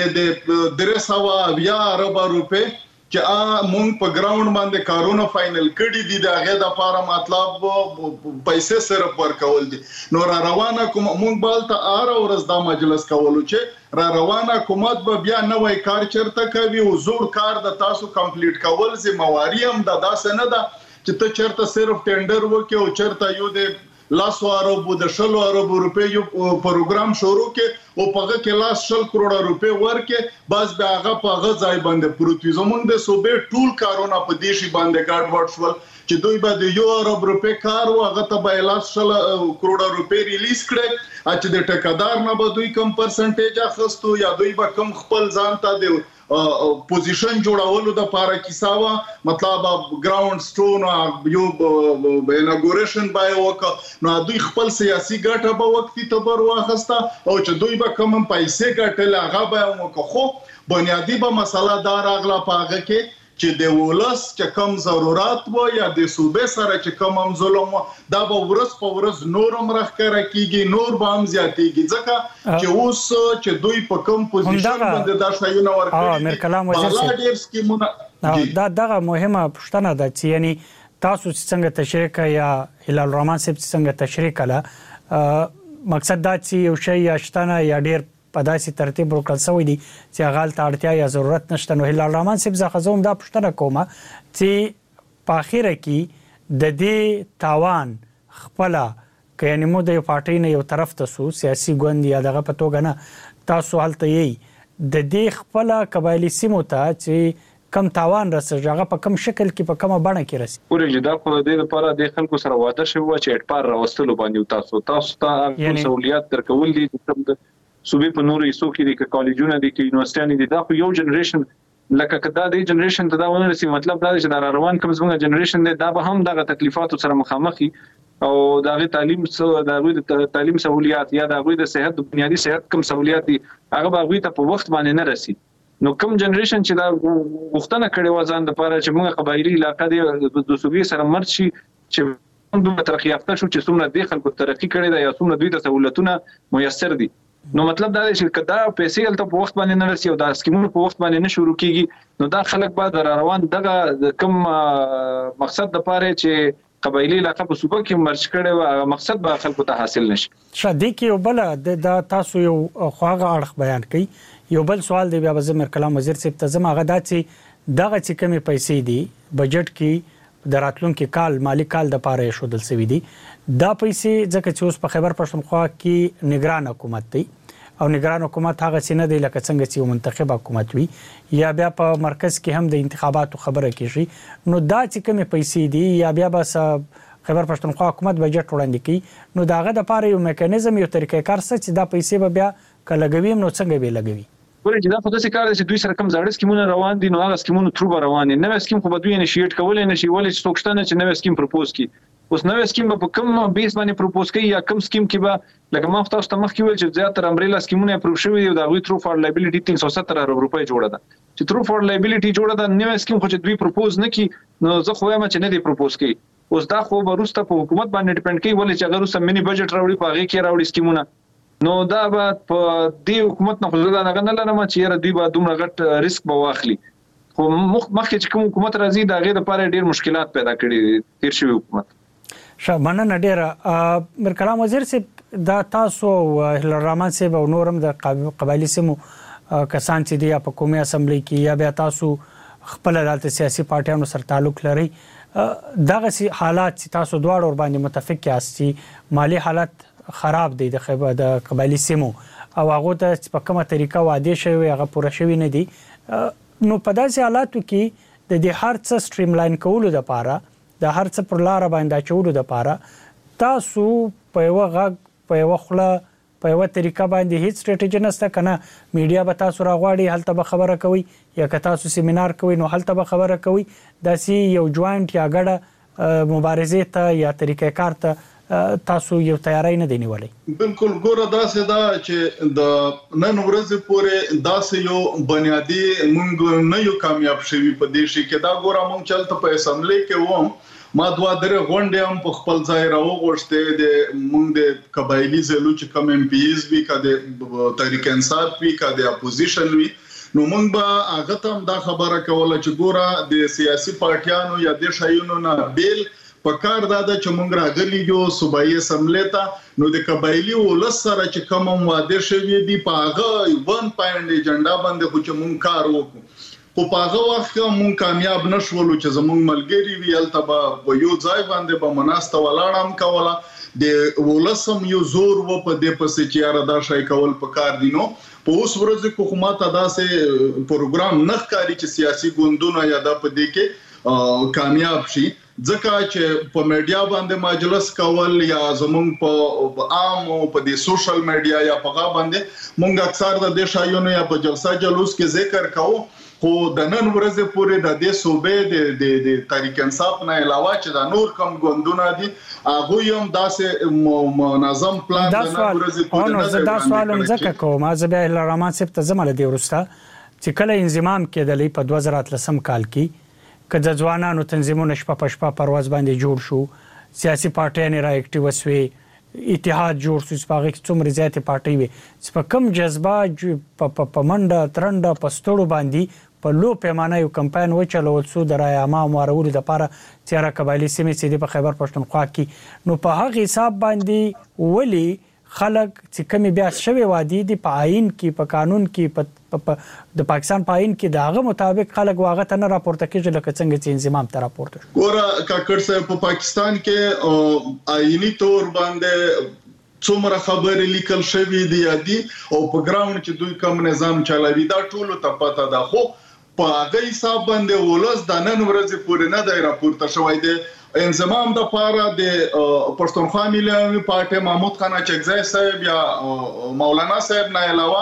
د 300 ارب روپے چې مونږ په ګراوند باندې کارونه فائنل کړي دي دا غي د لپاره مطلب پیسې صرف ورکول دي. نو را روانه کوم مونږ بالته ورځ دا مجلس کولو چې را روانه حکومت به بیا نوې کار چرته کوي او زوړ کار د تاسو کمپلیټ کول ذمہواری هم د داسې نه ده چې ته چرته صرف ټینډر وکې او چرته یو د لاسو ارب د شلو ارب روپے یو پروګرام شروع کې او پغه کې لاس 100 کروڑ روپے ورکې بس به هغه پغه ځای باندې پروت وي. زمونږ د صوبې ټول کارونه په دیشي باندې ګاډ وډ شول چې دوی به د یو ارب روپے کار او هغه ته به لاس 100 کروڑ روپے ریلیز کړي چې د ټیکادار نه به دوی کم پرسنټیج اخستو یا دوی به کم خپل ځان ته د پوزیشن جوړولو د پاره کیساوه مطلب ګراوند سټون یو اناګوریشن بای وک نو دوی خپل سیاسي ګټه به وختي تبر واخسته او چې دوی به کوم پیسې ګټل هغه به مو خو بنیادی به مسله دار اغلا پاغه کې چې د ولس چې کم ضرورت و یا د صوبې سره چې کم ظلم دا به ورځ په ورځ نورم راخره کیږي نور به هم زیاتېږي ځکه چې اوس چې دوی په کم پوزیشن باندې دا شایونه ورکړي میر کلام وزیر دا دغه مهمه پښتنه ده چې یعنی تاسو څنګه تشریح یا هلال رحمان صاحب څنګه تشریح کړه مقصد دا چې یو شی یا شتنه یا ډیر په داسې ترتیب ورکړل شوی دی چې هغه ته اړتیا یا ضرورت نشته. نو هلال رحمان صاحب زه خزوم دا پښتنه کومه چې په اخر کې د دې تاوان خپل که یعنی مو د یو پارټۍ نه یو طرف ته سو سیاسي ګوند یا دغه په توګه نه تاسو هلته یې د دې خپل قبایلی سیمو ته چې کم تاوان رسېږي هغه په کم شکل کې په کومه بڼه کې رسي ورې دا په دې لپاره د خلکو سره واده شوی چې اټپار راوستلو باندې تاسو ته سہولیات درکول دي چې صوبې په نورو حصو کې د کالجونو د یونیورسيټانو د دا یو جنریشن لکه کدا د جنریشن ته دا ونه رسي مطلب دا چې دا روان کوم زموږ جنریشن دی دا به هم دغه تکلیفاتو سره مخامخ او دغه تعلیم سہولیات یا دغه د صحت بنیادی صحت کم سہولیات دي هغه به ته په وخت باندې نه رسي. نو کم جنریشن چې دا غوښتنه کړې و ځان د لپاره چې موږ قبایلی علاقې د صوبې سره مرچ شي چې موږ ترقی یافته شو چې څومره د خلکو ترقی کړي دا یا څومره دوی ته سہولتونه میسر دي. نو مطلب دا دی چې کدا پیسې هلته په وخت باندې نه رسي او دا سکیمونه په وخت باندې نه شروع کیږي نو دا خلک بعد روان دغه کم مقصد د لپاره چې قبایلی علاقې په صوبه کې مرچ کړي و مقصد به خلکو ته حاصل نشي. شادي کې یو بل د تاسو یو خواغه اړخ بیان کړي. یو بل سوال دی بیا وزیر کلام وزیر صاحب ته زما غدا چې دغه چې کمی پیسې دي بجټ کې د راتلونکي کال مالی کال د پاره شودل سوي دي دا پیسې ځکه چې اوس په خیبر پښتونخوا کې نگران حکومت دی او نگران حکومت هغه څه نه دی لکه څنګه چې منتخب حکومت وي یا بیا په مرکز کې هم د انتخاباتو خبره کیږي نو دا چې کمی پیسې دي یا بیا بس خیبر پښتونخوا حکومت بجټ وړاندې کوي نو داغه د پاره یو میکانیزم یو طریقې کار څه چې دا پیسې به بیا کلهګوي نو څنګه به لګوي. ولې چې دا خو داسې کار دی چې دوی سره کم زاړه سکیمونه روان دي نو هغه سکیمونه ترو به روان دي. نوې سکیم خو به دوی انیشیټ کولی نه شي ولې چې څوک شته نه چې نوې سکیم پروپوز کړي. اوس نوې سکیم به په کوم بیس باندې پروپوز کوي یا کوم سکیم کې به لکه ما تاسو ته مخکې ویل چې زیاتره امبریلا سکیمونه اپروو شوي دي او د هغوی ترو فار لایبیلیټي 370 ارب روپۍ جوړه ده چې ترو فار لایبیلیټي جوړه ده. نوې سکیم خو چې دوی پروپوز نه کړي نو زه خو وایم چې نه دی پروپوز کوي. اوس دا خو به وروسته په حکومت باندې ډیپند کوي ولې چې هغه وروسته منی بجټ راوړي په هغې کې راوړي سکیمونه نو دا به په دې حکومت نه خو زه دا نه لرم چې یاره دوی به دومره غټ ریسک به واخلي خو مخکې چې کوم حکومت راځي د هغې دپاره ډېر مشکلات پیدا کړي تیر شوي حکومت. ښه مننه ډېره. میر کلام وزیر صاحب دا تاسو هلال رحمان صاحب او نور هم د قبایلي سیمو کسان چې دي یا په قومي اسمبلی کې یا بیا تاسو خپله دلته سیاسي پارټیانو سره تعلق لرئ دغسې حالات چې تاسو دواړه ورباندې متفق یاست چې مالي حالت خراب دی د قبایلي سیمو او هغه ته په کومه طریقه وعده شوی هغه پوره شوی نه دي نو په داسې حالاتو کې د دې هر څه سټریم لاین کولو لپاره د هر څه پر لار باندې اچولو لپاره تاسو په یو غږ په یو خله په یو طریقه باندې هیڅ سټریټیجی نشته کنه میډیا به تاسو راغواړي هلته به خبره کوي یا که تاسو سیمینار کوي نو هلته به خبره کوي داسې یو جوائنټ یا ګډه مبارزې ته یا طریقې کار ته تاسو یو تیاری نه دی نیولای. بالکل ګوره داسې دا چې د نن ورځې پورې داسې یو بنیادی مونږ نه یو کامیاب شوي په دې شي کې دا ګوره مونږ چلته په اسمبلی کې وم ما دوه درې غونډې هم په خپل ځای راوغوښتې د مونږ د قبایلي ضلعو چې کوم ایم پیز وي که د تحریک انصاف وي که د اپوزیشن وي نو مونږ به هغه ته هم دا خبره کوله چې ګوره د سیاسي پارټیانو یا د شایونو نه بیل په کار دا ده چې مونږ راغلي یو صوبایي اسمبلی ته نو د قبایلي ولس سره چې کوم هم واده شوي دي په هغه 1 پوینټ ایجنډا باندې خو چې مونږ کار وکړو خو په هغه وخت کې مونږ کامیاب نشولو چې زمونږ ملګري وي هلته به په یو ځای باندې به مناسته ولاړه هم کوله د ولس هم یو زور و په دې پسې چې یاره دا شی کول پکار دي نو په اوس ورځ کې خو ماته داسې پروګرام نه ښکاري چې سیاسي ګوندونه یا دا په دې کې کامیاب شي ځکه چې په میډیا باندې مجلس کول یا زمونږ په عام او په دې سوشل میډیا یا په هغه باندې مونږ اکثر د دې شایونو یا په جلسه جلوس کې ذکر کوو خو د نن ورځې پورې د دې صوبې د تحریک انصاف نه علاوه چې د نور کم ګوندونه دي هغه هم داسې منظم پلان د نن ورځې پورې نه دا سوال هم ځکه کوم زه بیا هلال رحمان صاحب ته ځم له دې وروسته چې کله انضمام کېدلی په 2013 کال کې که د ځوانانو تنظیمونه شپه په شپه پرواز باندې جوړ شو سیاسي پارټیانې را اکټیوه سوې اتحاد جوړ شو چې په هغې کې څومره زیاتې پارټۍ وې چې په کوم جذبه په منډه ترنډه په ستړو باندې په لو پیمانه یو کمپاین وچلول سو د رایې عامه مارولو دپاره چې هره قبایلي سیمې چې دي په خیبر پښتونخوا کې نو په هغه حساب باندې ولې خلک چې کمی بیا شوی وادي دي په آئین کې په قانون کې د پاکستان په آئین کې د هغه مطابق خلک واغه ته نه راپورته کېږي لکه څنګه چې انضمام ته راپورته شو. ګوره کاکړ صاحب په پاکستان کې آئینی طور باندې څومره خبرې لیکل شوي دي یا دي او په ګراوند چې دوی کوم نظام چلوي دا ټولو ته پته ده خو په هغه حساب باندې ولس د نن ورځې پورې نه دی راپورته شوی دی. انضمام د پاره د پښتونخوا ملي پارټي محمود خان اچکزی صاحب یا مولانا صاحب نه علاوه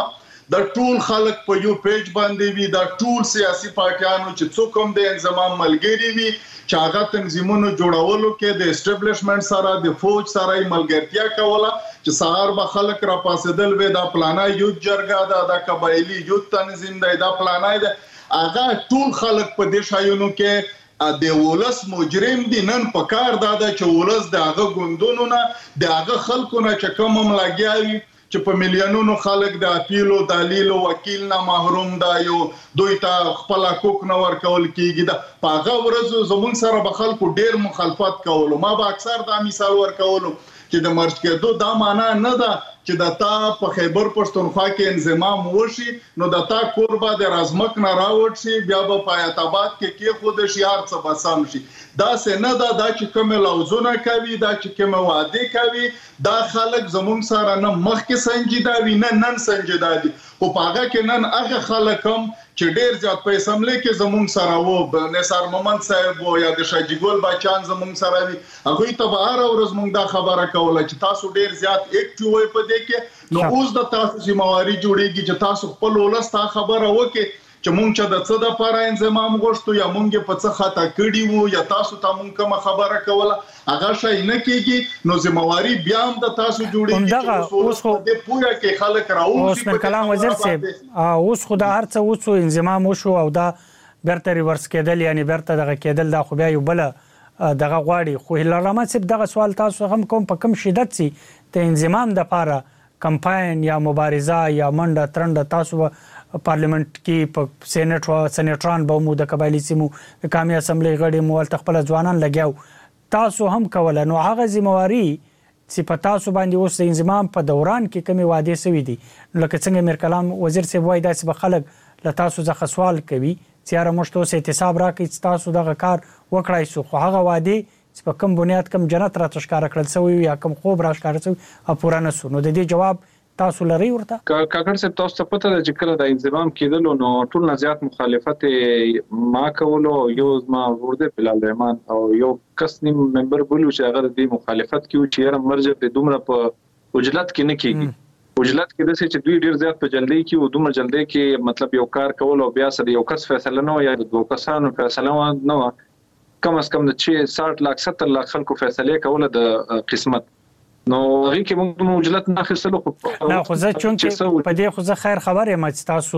د ټول خلک په یو پیج باندې وي، د ټول سیاسي پارټیانو چې څوک هم د انضمام ملګری وي چې هغه تنظیمونو جوړولو کې د اسټابلیشمنت سره د فوج سره ملګرتیا کوله چې سهار به خلک را پاسېدل وي د پلانای یوت جرګه ده، د قبایلی یوت تنظیم ده، د پلانای ده، هغه ټول خلک په دې شایونو کې د ولس مجرم دي. نن په کار دا ده چې ولس د هغه ګوندونو نه د هغه خلکو نه چې کوم ملګری چې په میلیونونو خلک د اپیلو دلیل او وکیل نه محروم ده، یو دوی ته خپل حقوق نه ورکول کیږي. دا په هغه ورځو زمون سره به خلکو ډیر مخالفت کولو. ما به اکثر دا مثال ورکولو چې د مرچ کېدو دا معنا نه ده چې د تا په خیبر پښتونخوا کې انضمام وشي نو د تا کور به د رازمک نه راوړ شي، بیا به په حیات آباد کې خود شي، هر څه به سم شي. دا څه نه ده. دا چې کوم لوزونه کوي، دا چې کوم وعده کوي، دا خلک زموږ سره نه مخکې سنجیده وي نه نن سنجیده دي. خو په هغه کې نن هغه خلک هم چې ډیر زیات په اسمبلی کې زموږ سره وو، نثار محمد صاحب وو یا د شاجګل بچان زموږ سره وي، هغه ته به هر ورځ موږ دا خبره کوله چې تاسو ډیر زیات اکټیو وي په دې کې. نو اوس د تاسو ذمہواری جوړیږي چې تاسو خپل ولسته خبره وکړي چې مونږ چې د څه د لپاره انضمام غوښتو یا مونږ په څه خطا کړی وو یا تاسو ته مونږ کوم خبره کوله هغه شي نه کیږي. نو ذمہواری بیا هم د تاسو جوړیږي. اوس خو د پوره کې خلک راوځي. اوس من کلام وزیر صاحب اوس خو د هر څه اوس انضمام وشو او دا برته ریورس کېدل یعنی برته دغه کېدل دا خو بیا یو بل دغه غواړي. خو هلال رحمت صاحب دغه سوال تاسو هم کوم په کم شدت سي ته انضمام د لپاره کمپاین یا مبارزه یا منډه ترنده تاسو پارلیمنت کې په سېنات او سېناتران به مو د قبایلی سیمو د قومي اسمبلی غړي مو ول خپل ځوانان لګیاو تاسو هم کوله. نو هغه ذمہواری چې په تاسو باندې اوس د انضمام په دوران کې کمی وعده سوي دي لکه څنګه میر کلام وزیر صاحب وایي داسې به خلک له تاسو ځخه سوال کوي چې یاره موږ ته اوس احتساب راکړئ چې تاسو دغه کار وکړای شو، خو هغه وعده چې په کوم بنیاد کوم جنت را تشکار کړل سوی یا کوم خوب را ښکار سوی او پوره نه سو. نو د دې جواب تاسو لري ورته؟ کاکړ صاحب تاسو ته پته ده چې کله د انضمام کېدل نو ټول نه زیات مخالفت ما کولو، یو ما ورده بلال رحمان او یو کس نیم ممبر بولو چې هغه د مخالفت کیو چې یاره مرجع په دومره په وجلت کې نه کیږي. وجلت کې د څه چې دوی ډیر زیات په جلدی کې او دومره جلدی کې مطلب یو کار کول او بیا سره یو کس فیصله نه یا دوه کسانو فیصله نه کم از کم د 60 लाख 70 लाख خلکو فیصله کوله د قسمت. نو هغه کې موږ موجلت نه خسلو نه خو زه چون چې په دې خو زه خیر خبره ما تاسو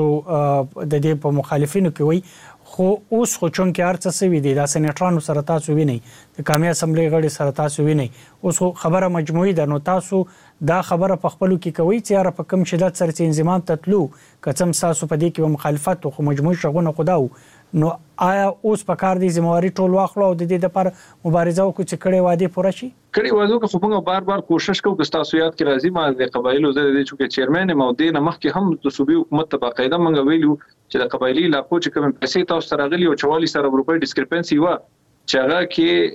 د دې په مخالفینو کې وي خو اوس خو چون کې ارڅ سوي دي د سېناترانو سره تاسو ویني د قومي اسمبلی غړي سره تاسو ویني اوس خبره مجموعي ده. نو تاسو دا خبره په خپل کې کوي چې را په کم شدت سره چې انضمام تطلو کڅم تاسو په دې کې مخالفت خو مجموعي شغونه خداو. نو آیا اوس په کار دي ذمہواری ټول واخلو او د دې لپاره مبارزه وکړو چې کړي وعده پوره شي؟ کړي وعده خو موږ بار کوشش کوو چې تاسو یاد کې راځي ما د قبایلو زده دي چې چیرمن مودې نه مخکې هم د صوبې حکومت ته باقاعده موږ ویلو چې د قبایلی علاقو چې کوم پیسې تاسو سره غلي او 44 روپۍ ډیسکرپنسي و چې هغه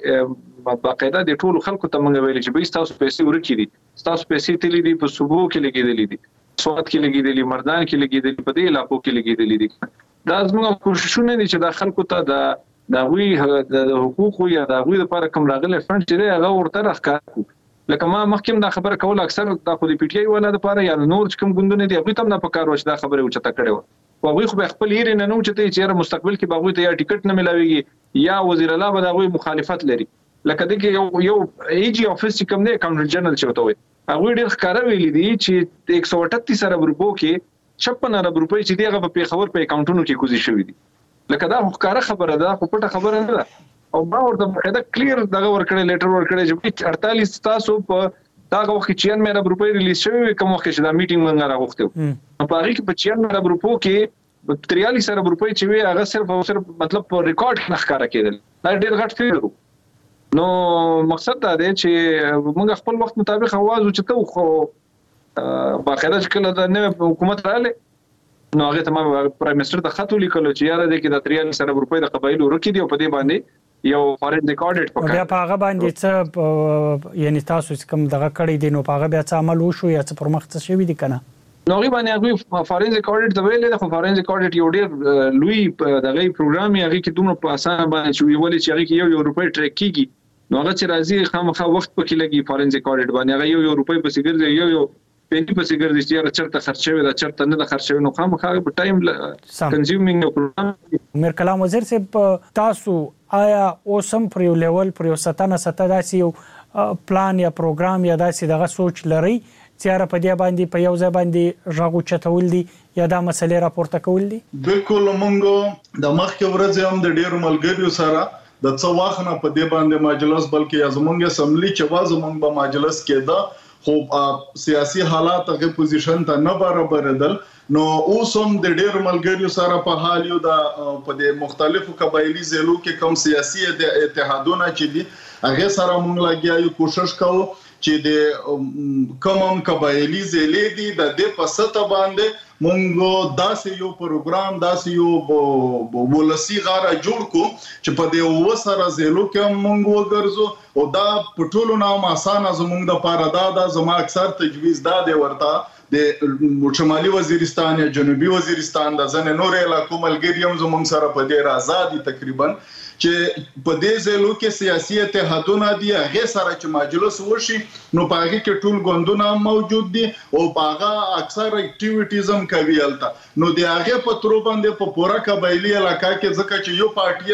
کې باقاعده د ټولو خلکو ته موږ ویل چې به تاسو پیسې ورکړي دي، تاسو پیسې تللی دي په صوبو کې لګیدلې دي، سواد کې لګیدلې، مردان کې لګیدلې، په دې علاقو کې لګیدلې دي. دا زموږ کوششونه دي چې د خلکو ته د غوي د حقوقو یا د غوي لپاره کوم راغلي فند چې هغه ورته راخکارو. لکه ما مخکې دا خبره کوله اکثر د خو د پی ټی آی ولا لپاره یا نور کوم ګوندونه دي هغه تم نه پکارو چې دا خبره وچته کړي و او هغه خو خپل یې نه نو چې چیرې مستقبل کې باغوي ته یا ټیکټ نه ملاويږي یا وزیر اعلی به دا غوي مخالفت لري. لکه دغه یو ای جی افیس چې کوم نه اکاونټنټ جنرال چوته وي هغه ډیر ښکارا ویلي دي چې 138 ارب روپو کې 56 ارب روپۍ چې دیغه په پیښور په اکاونټونو کې کوزي شوې دي. لکه دا ښکارا خبره ده خو پټه خبره نه ده او ما ورته باید کلیر دغه ورکړی لیټر ورکړی چې 48 تاسو په داغه وخت 96 ارب روپۍ ریلیز شوی کوم وخت چې دا میټینګ موږ راغوښتو په هغه کې په 96 ارب روپو کې 43 ارب روپۍ چې وی هغه صرف او صرف مطلب په ریکارډ نه ښکارا کېدل. دا ډیر غټ فیګر. نو مقصد دا دی چې موږ خپل وخت مطابق आवाज وچتو خو باقاعده چې کله د نوې حکومت رااله نو هغه ته ما پرایم منسٹر ته خط ولیکلو چې یاره د کې د 43 ارب روپۍ د قبایلو ورکې دي او په دې باندې یو فارنسیک اډیټ پکاره بیا په هغه باندې څه یعنی تاسو کوم دغه کړی دي نو په هغه بیا څه عمل وشو یا څه پرمخ څه شوی دي کنه نو غي باندې هغه فارنسیک اډیټ ته ویل د فارنسیک اډیټ یو ډیر لوی دغه پروګرام یې هغه کې دومره په اسانه باندې چې ویل چې هغه کې یو روپۍ ټریک کیږي نو هغه چې راځي خامخا وخت پکې لګي فارنسیک اډیټ باندې هغه یو روپۍ په سیګر یو پېنی پسې ګرځي چې چرته خرچوي دا چرته نه د خرچوي نو خامخا په ټایم کنزیومینګ پروګرام میر کلام وزیر صاحب تاسو آیا اوسم پر یو لیول پر یو ستانه داسې یو پلان یا پروګرام یا داسې دغه سوچ لري چې را په دې باندې په یو ځای باندې ژغو چتول دي یا دا مسلې راپورته کول دي؟ بالکل مونږ د مخکې ورځې هم د ډیرو ملګریو سره د څو وخت نه په دې باندې مجلس بلکې زمونږ اسمبلی چې واز مونږ په مجلس کې دا خو سیاسي حالات هغه پوزیشن ته نه برابردل نو اوس هم د ډیرو ملګریو سره په حال یو د په د مختلفو قبایلی ضلعو کې کوم سیاسي اتحادونه چې دي هغه سره مونږ لګیا کوشش کوو چې د کوم قبایلی ضلع دي د دې په سطح باندې مونږ داسې یو پروګرام داسې یو ولسی غاره جوړ کو چې په دې وسره ضلعو کې مونږ وګرځو او دا په ټولو نام اسانه زمونږ د پاره دا زما اکثر تجویز دا دی ورته د شمالي وزیرستان یا جنوبي وزیرستان د ځنې نور علاقو ملګری هم زمونږ سره په دې راځي تقریبا چې په دې ځلو کې سیاسي اتحادونه دي هغه سره چې مجلس وشي نو په هغه کې ټول ګوندونه موجود دي او هغه اکثر اکټیویټیز هم کوي البته نو د هغه په تر باندې په پورا قبایلی علاقہ کې ځکه چې یو پارټي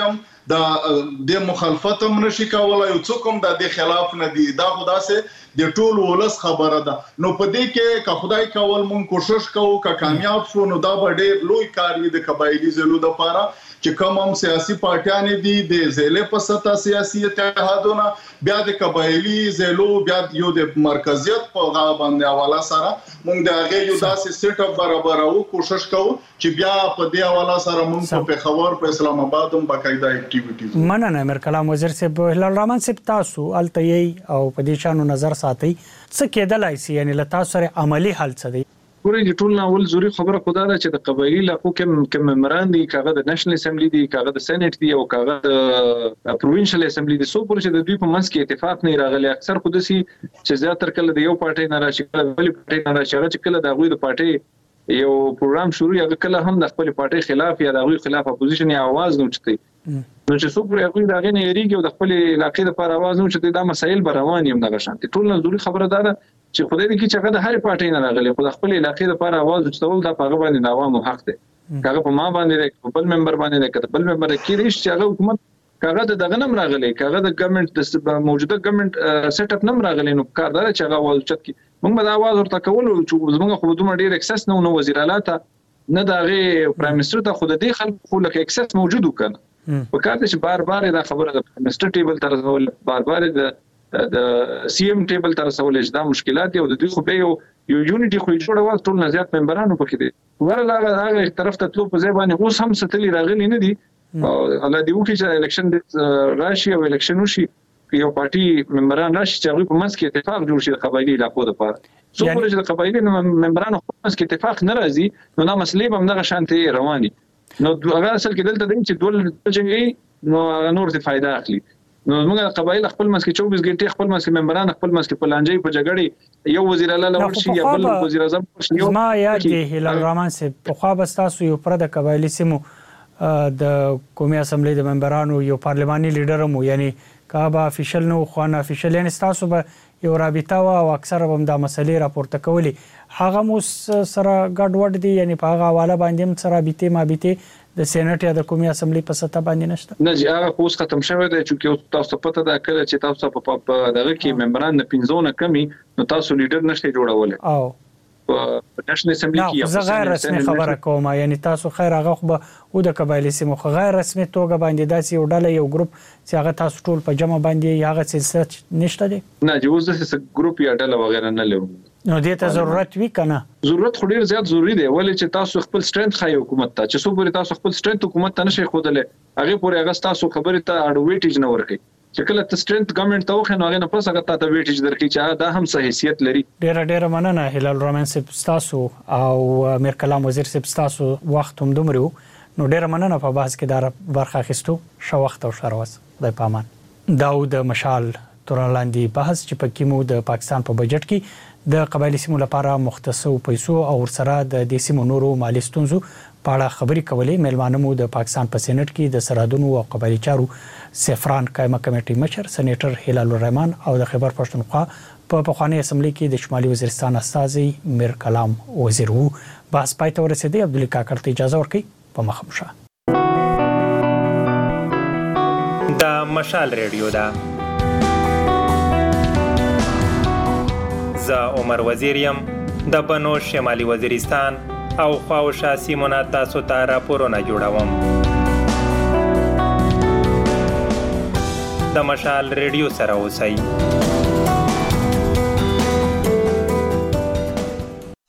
هم د مخالفت هم نشي کولای او څوک هم د خلاف نه دي دا خداسه د ټول ولس خبره ده نو په دې کې که خدای کول مونږ کوشش کوو که کامیاب شو نو دا به ډېر لوی کار وي د قبایلی ضلعو لپاره چې کوم هم سیاسي پارټیان دي د ضلع په سطح سیاسي اتحادونه بیا د قبایلی ضلعو بیا یو د مرکزیت په غاړه باندې حواله سره مونږ د هغه یو داسې سیټ اپ برابرو کوشش کوو چې بیا په دې حواله سره مونږ په پېښور په اسلام آباد هم باقاعده اکټیویټیز مننه امیر کلام وزیر صاحب هلال الرحمن صاحب تاسو التهی او په دې شانو نظر ساتي څه کېدلای شي یعنی له تاسو سره عملی حل څه دی ګورې ټول ناول زوري خبره خدا ده چې د قبایلی علاقو کې ممبران دي کاغه د نېشنل اسمبلی دي کاغه د سېنات دي او کاغه د پروینشل اسمبلی دي سو پر چې د دوی په منځ کې اتفاق نه راغلی اکثر خودسي چې زیاتره کله د یو پارټي نه راشي کله بل پارټي نه راشي چې کله د غوي د پارټي یو پروګرام شروع یا کله هم د خپل پارټي خلاف یا د غوي خلاف اپوزیشن یا आवाज نه چتي نو چې څوک یې غوي دغه نه یریږي او د خپل علاقې لپاره आवाज نه چتي دا مسایل به روان یم دغه شانتي ټول نظری خبره ده چې خدای دې کې چې هغه د هر پارټي نه راغلي خو د خپل علاقې لپاره आवाज چتول دا په باندې د عوامو حق دی هغه په ما باندې خپل ممبر باندې کته بل ممبر کې ریش چې هغه حکومت کاغه د دغه نم راغلي کاغه د ګورنمنت د موجوده ګورنمنت سیټ اپ نم راغلي نو کار دا چې هغه आवाज چت کی موږ به دا आवाज ورته کول چې زموږ خو دومره ډیر اکسس نه وزیر اعلی ته نه دغه پرایم منسٹر ته خود دې خلک خو لکه اکسس موجود وکنه په کار دې چې بار دا خبره د منسٹر ټیبل تر رسول بار د سی ام ټیبل تر رسول دا مشکلات دي او د دوی خو به یو یونټي خو جوړول ټول نزيات ممبرانو پکې دي ورله هغه طرف ته تلو په ځای باندې اوس هم ستلي راغلي نه دي الله دې وکړي چې الیکشن راشي او الیکشن وشي یو پارټي ممبران راشي چې هغه په منځ کې اتفاق جوړ شي د قبایلی علاقو لپاره څو پرې چې د قبایلی ممبرانو په منځ کې اتفاق نه راځي نو دا مسلې به همدغه شانتي رواني نو هغه اصل کې دلته دی چې دول جنګي نو نور څه فائدہ اخلي نو موږ قبایل خپل منځ کې 24 غنټې خپل منځ کې ممبران خپل منځ کې په لانجې په جګړې یو وزیر اعلی لور شي یا بل وزیر اعظم شي ما یاد دی هلال الرحمن صاحب په خوا بستاسو یو پر د قبایلی سیمو د قومي اسمبلی د ممبرانو یو پارلماني لیډر مو یعنی کابه افیشل نو خو نه افیشل یعنی تاسو به یو رابطه او اکثر هم د مسلې راپورته کولی هغه مو سره ګډ وډ دي یعنی په هغه حواله باندې هم سره بیته ما بیته د سېنات یا د قومي اسمبلی په سطح باندې نشته نه چې هغه اوس ختم شوی دی چې تاسو پته ده کله چې تاسو په دغه کې ممبران نه 15 کمی نو تاسو لیډر نشته جوړول او په نېشنل اسمبلی کې یو غیر رسمي خبره کوم یعنی تاسو خیر هغه خو او د قبایلی سیمو غیر رسمي توګه باندې داسې یو ډله یو ګروپ چې هغه تاسو ټول په جمع باندې هغه سلسله نشته دي نه چې اوس د ګروپ یا ډله وغیرہ نه لرو نو دې ته ضرورت وی کنه ضرورت خو ډیر زیات ضروری دی ولې چې تاسو خپل سټرنث خای حکومت ته چې څو پورې تاسو خپل سټرنث حکومت ته نشي خودلې هغه پورې هغه تاسو خبره ته اډویټیج نه ورکړي چې کله ته سټرنث ګورنمنت ته وخت نو هغه نه پس هغه ته ویټیج درکې چې دا هم صحیح حیثیت لري ډیر مننه هلال الرحمن صاحب تاسو او امیر کلام وزیر صاحب تاسو وخت هم دومره نو ډیر مننه په بحث کې دار برخه اخیستو شو وخت او شروس د پامان داود مشال تورلاندی بحث چې پکې مو د پاکستان په بجټ کې د قبایلی سیمو لپاره مختصو پیسو او سره د سیمو نورو مالی ستونزو په اړه خبرې کولې مېلمانه مو د پاکستان په سېنات کې د سرحدونو او قبایلی چارو سفران قائمه کمیټې مشر سېنیټر هلال الرحمن او د خیبر پښتونخوا په پخوانی اسمبلی کې د شمالي وزیرستان استازي میر کلام وزیر وو. بحث پای ته ورسېدی. عبدالله کاکړ ته اجازه ورکړئ په مخه مشه. د مشال ریډیو ده. زه عمر وزیر یم د بنو شمالي وزیرستان او خواوشا سیمونه تاسو ته راپورونه جوړوم. د مشال ریډیو سره اوسئ.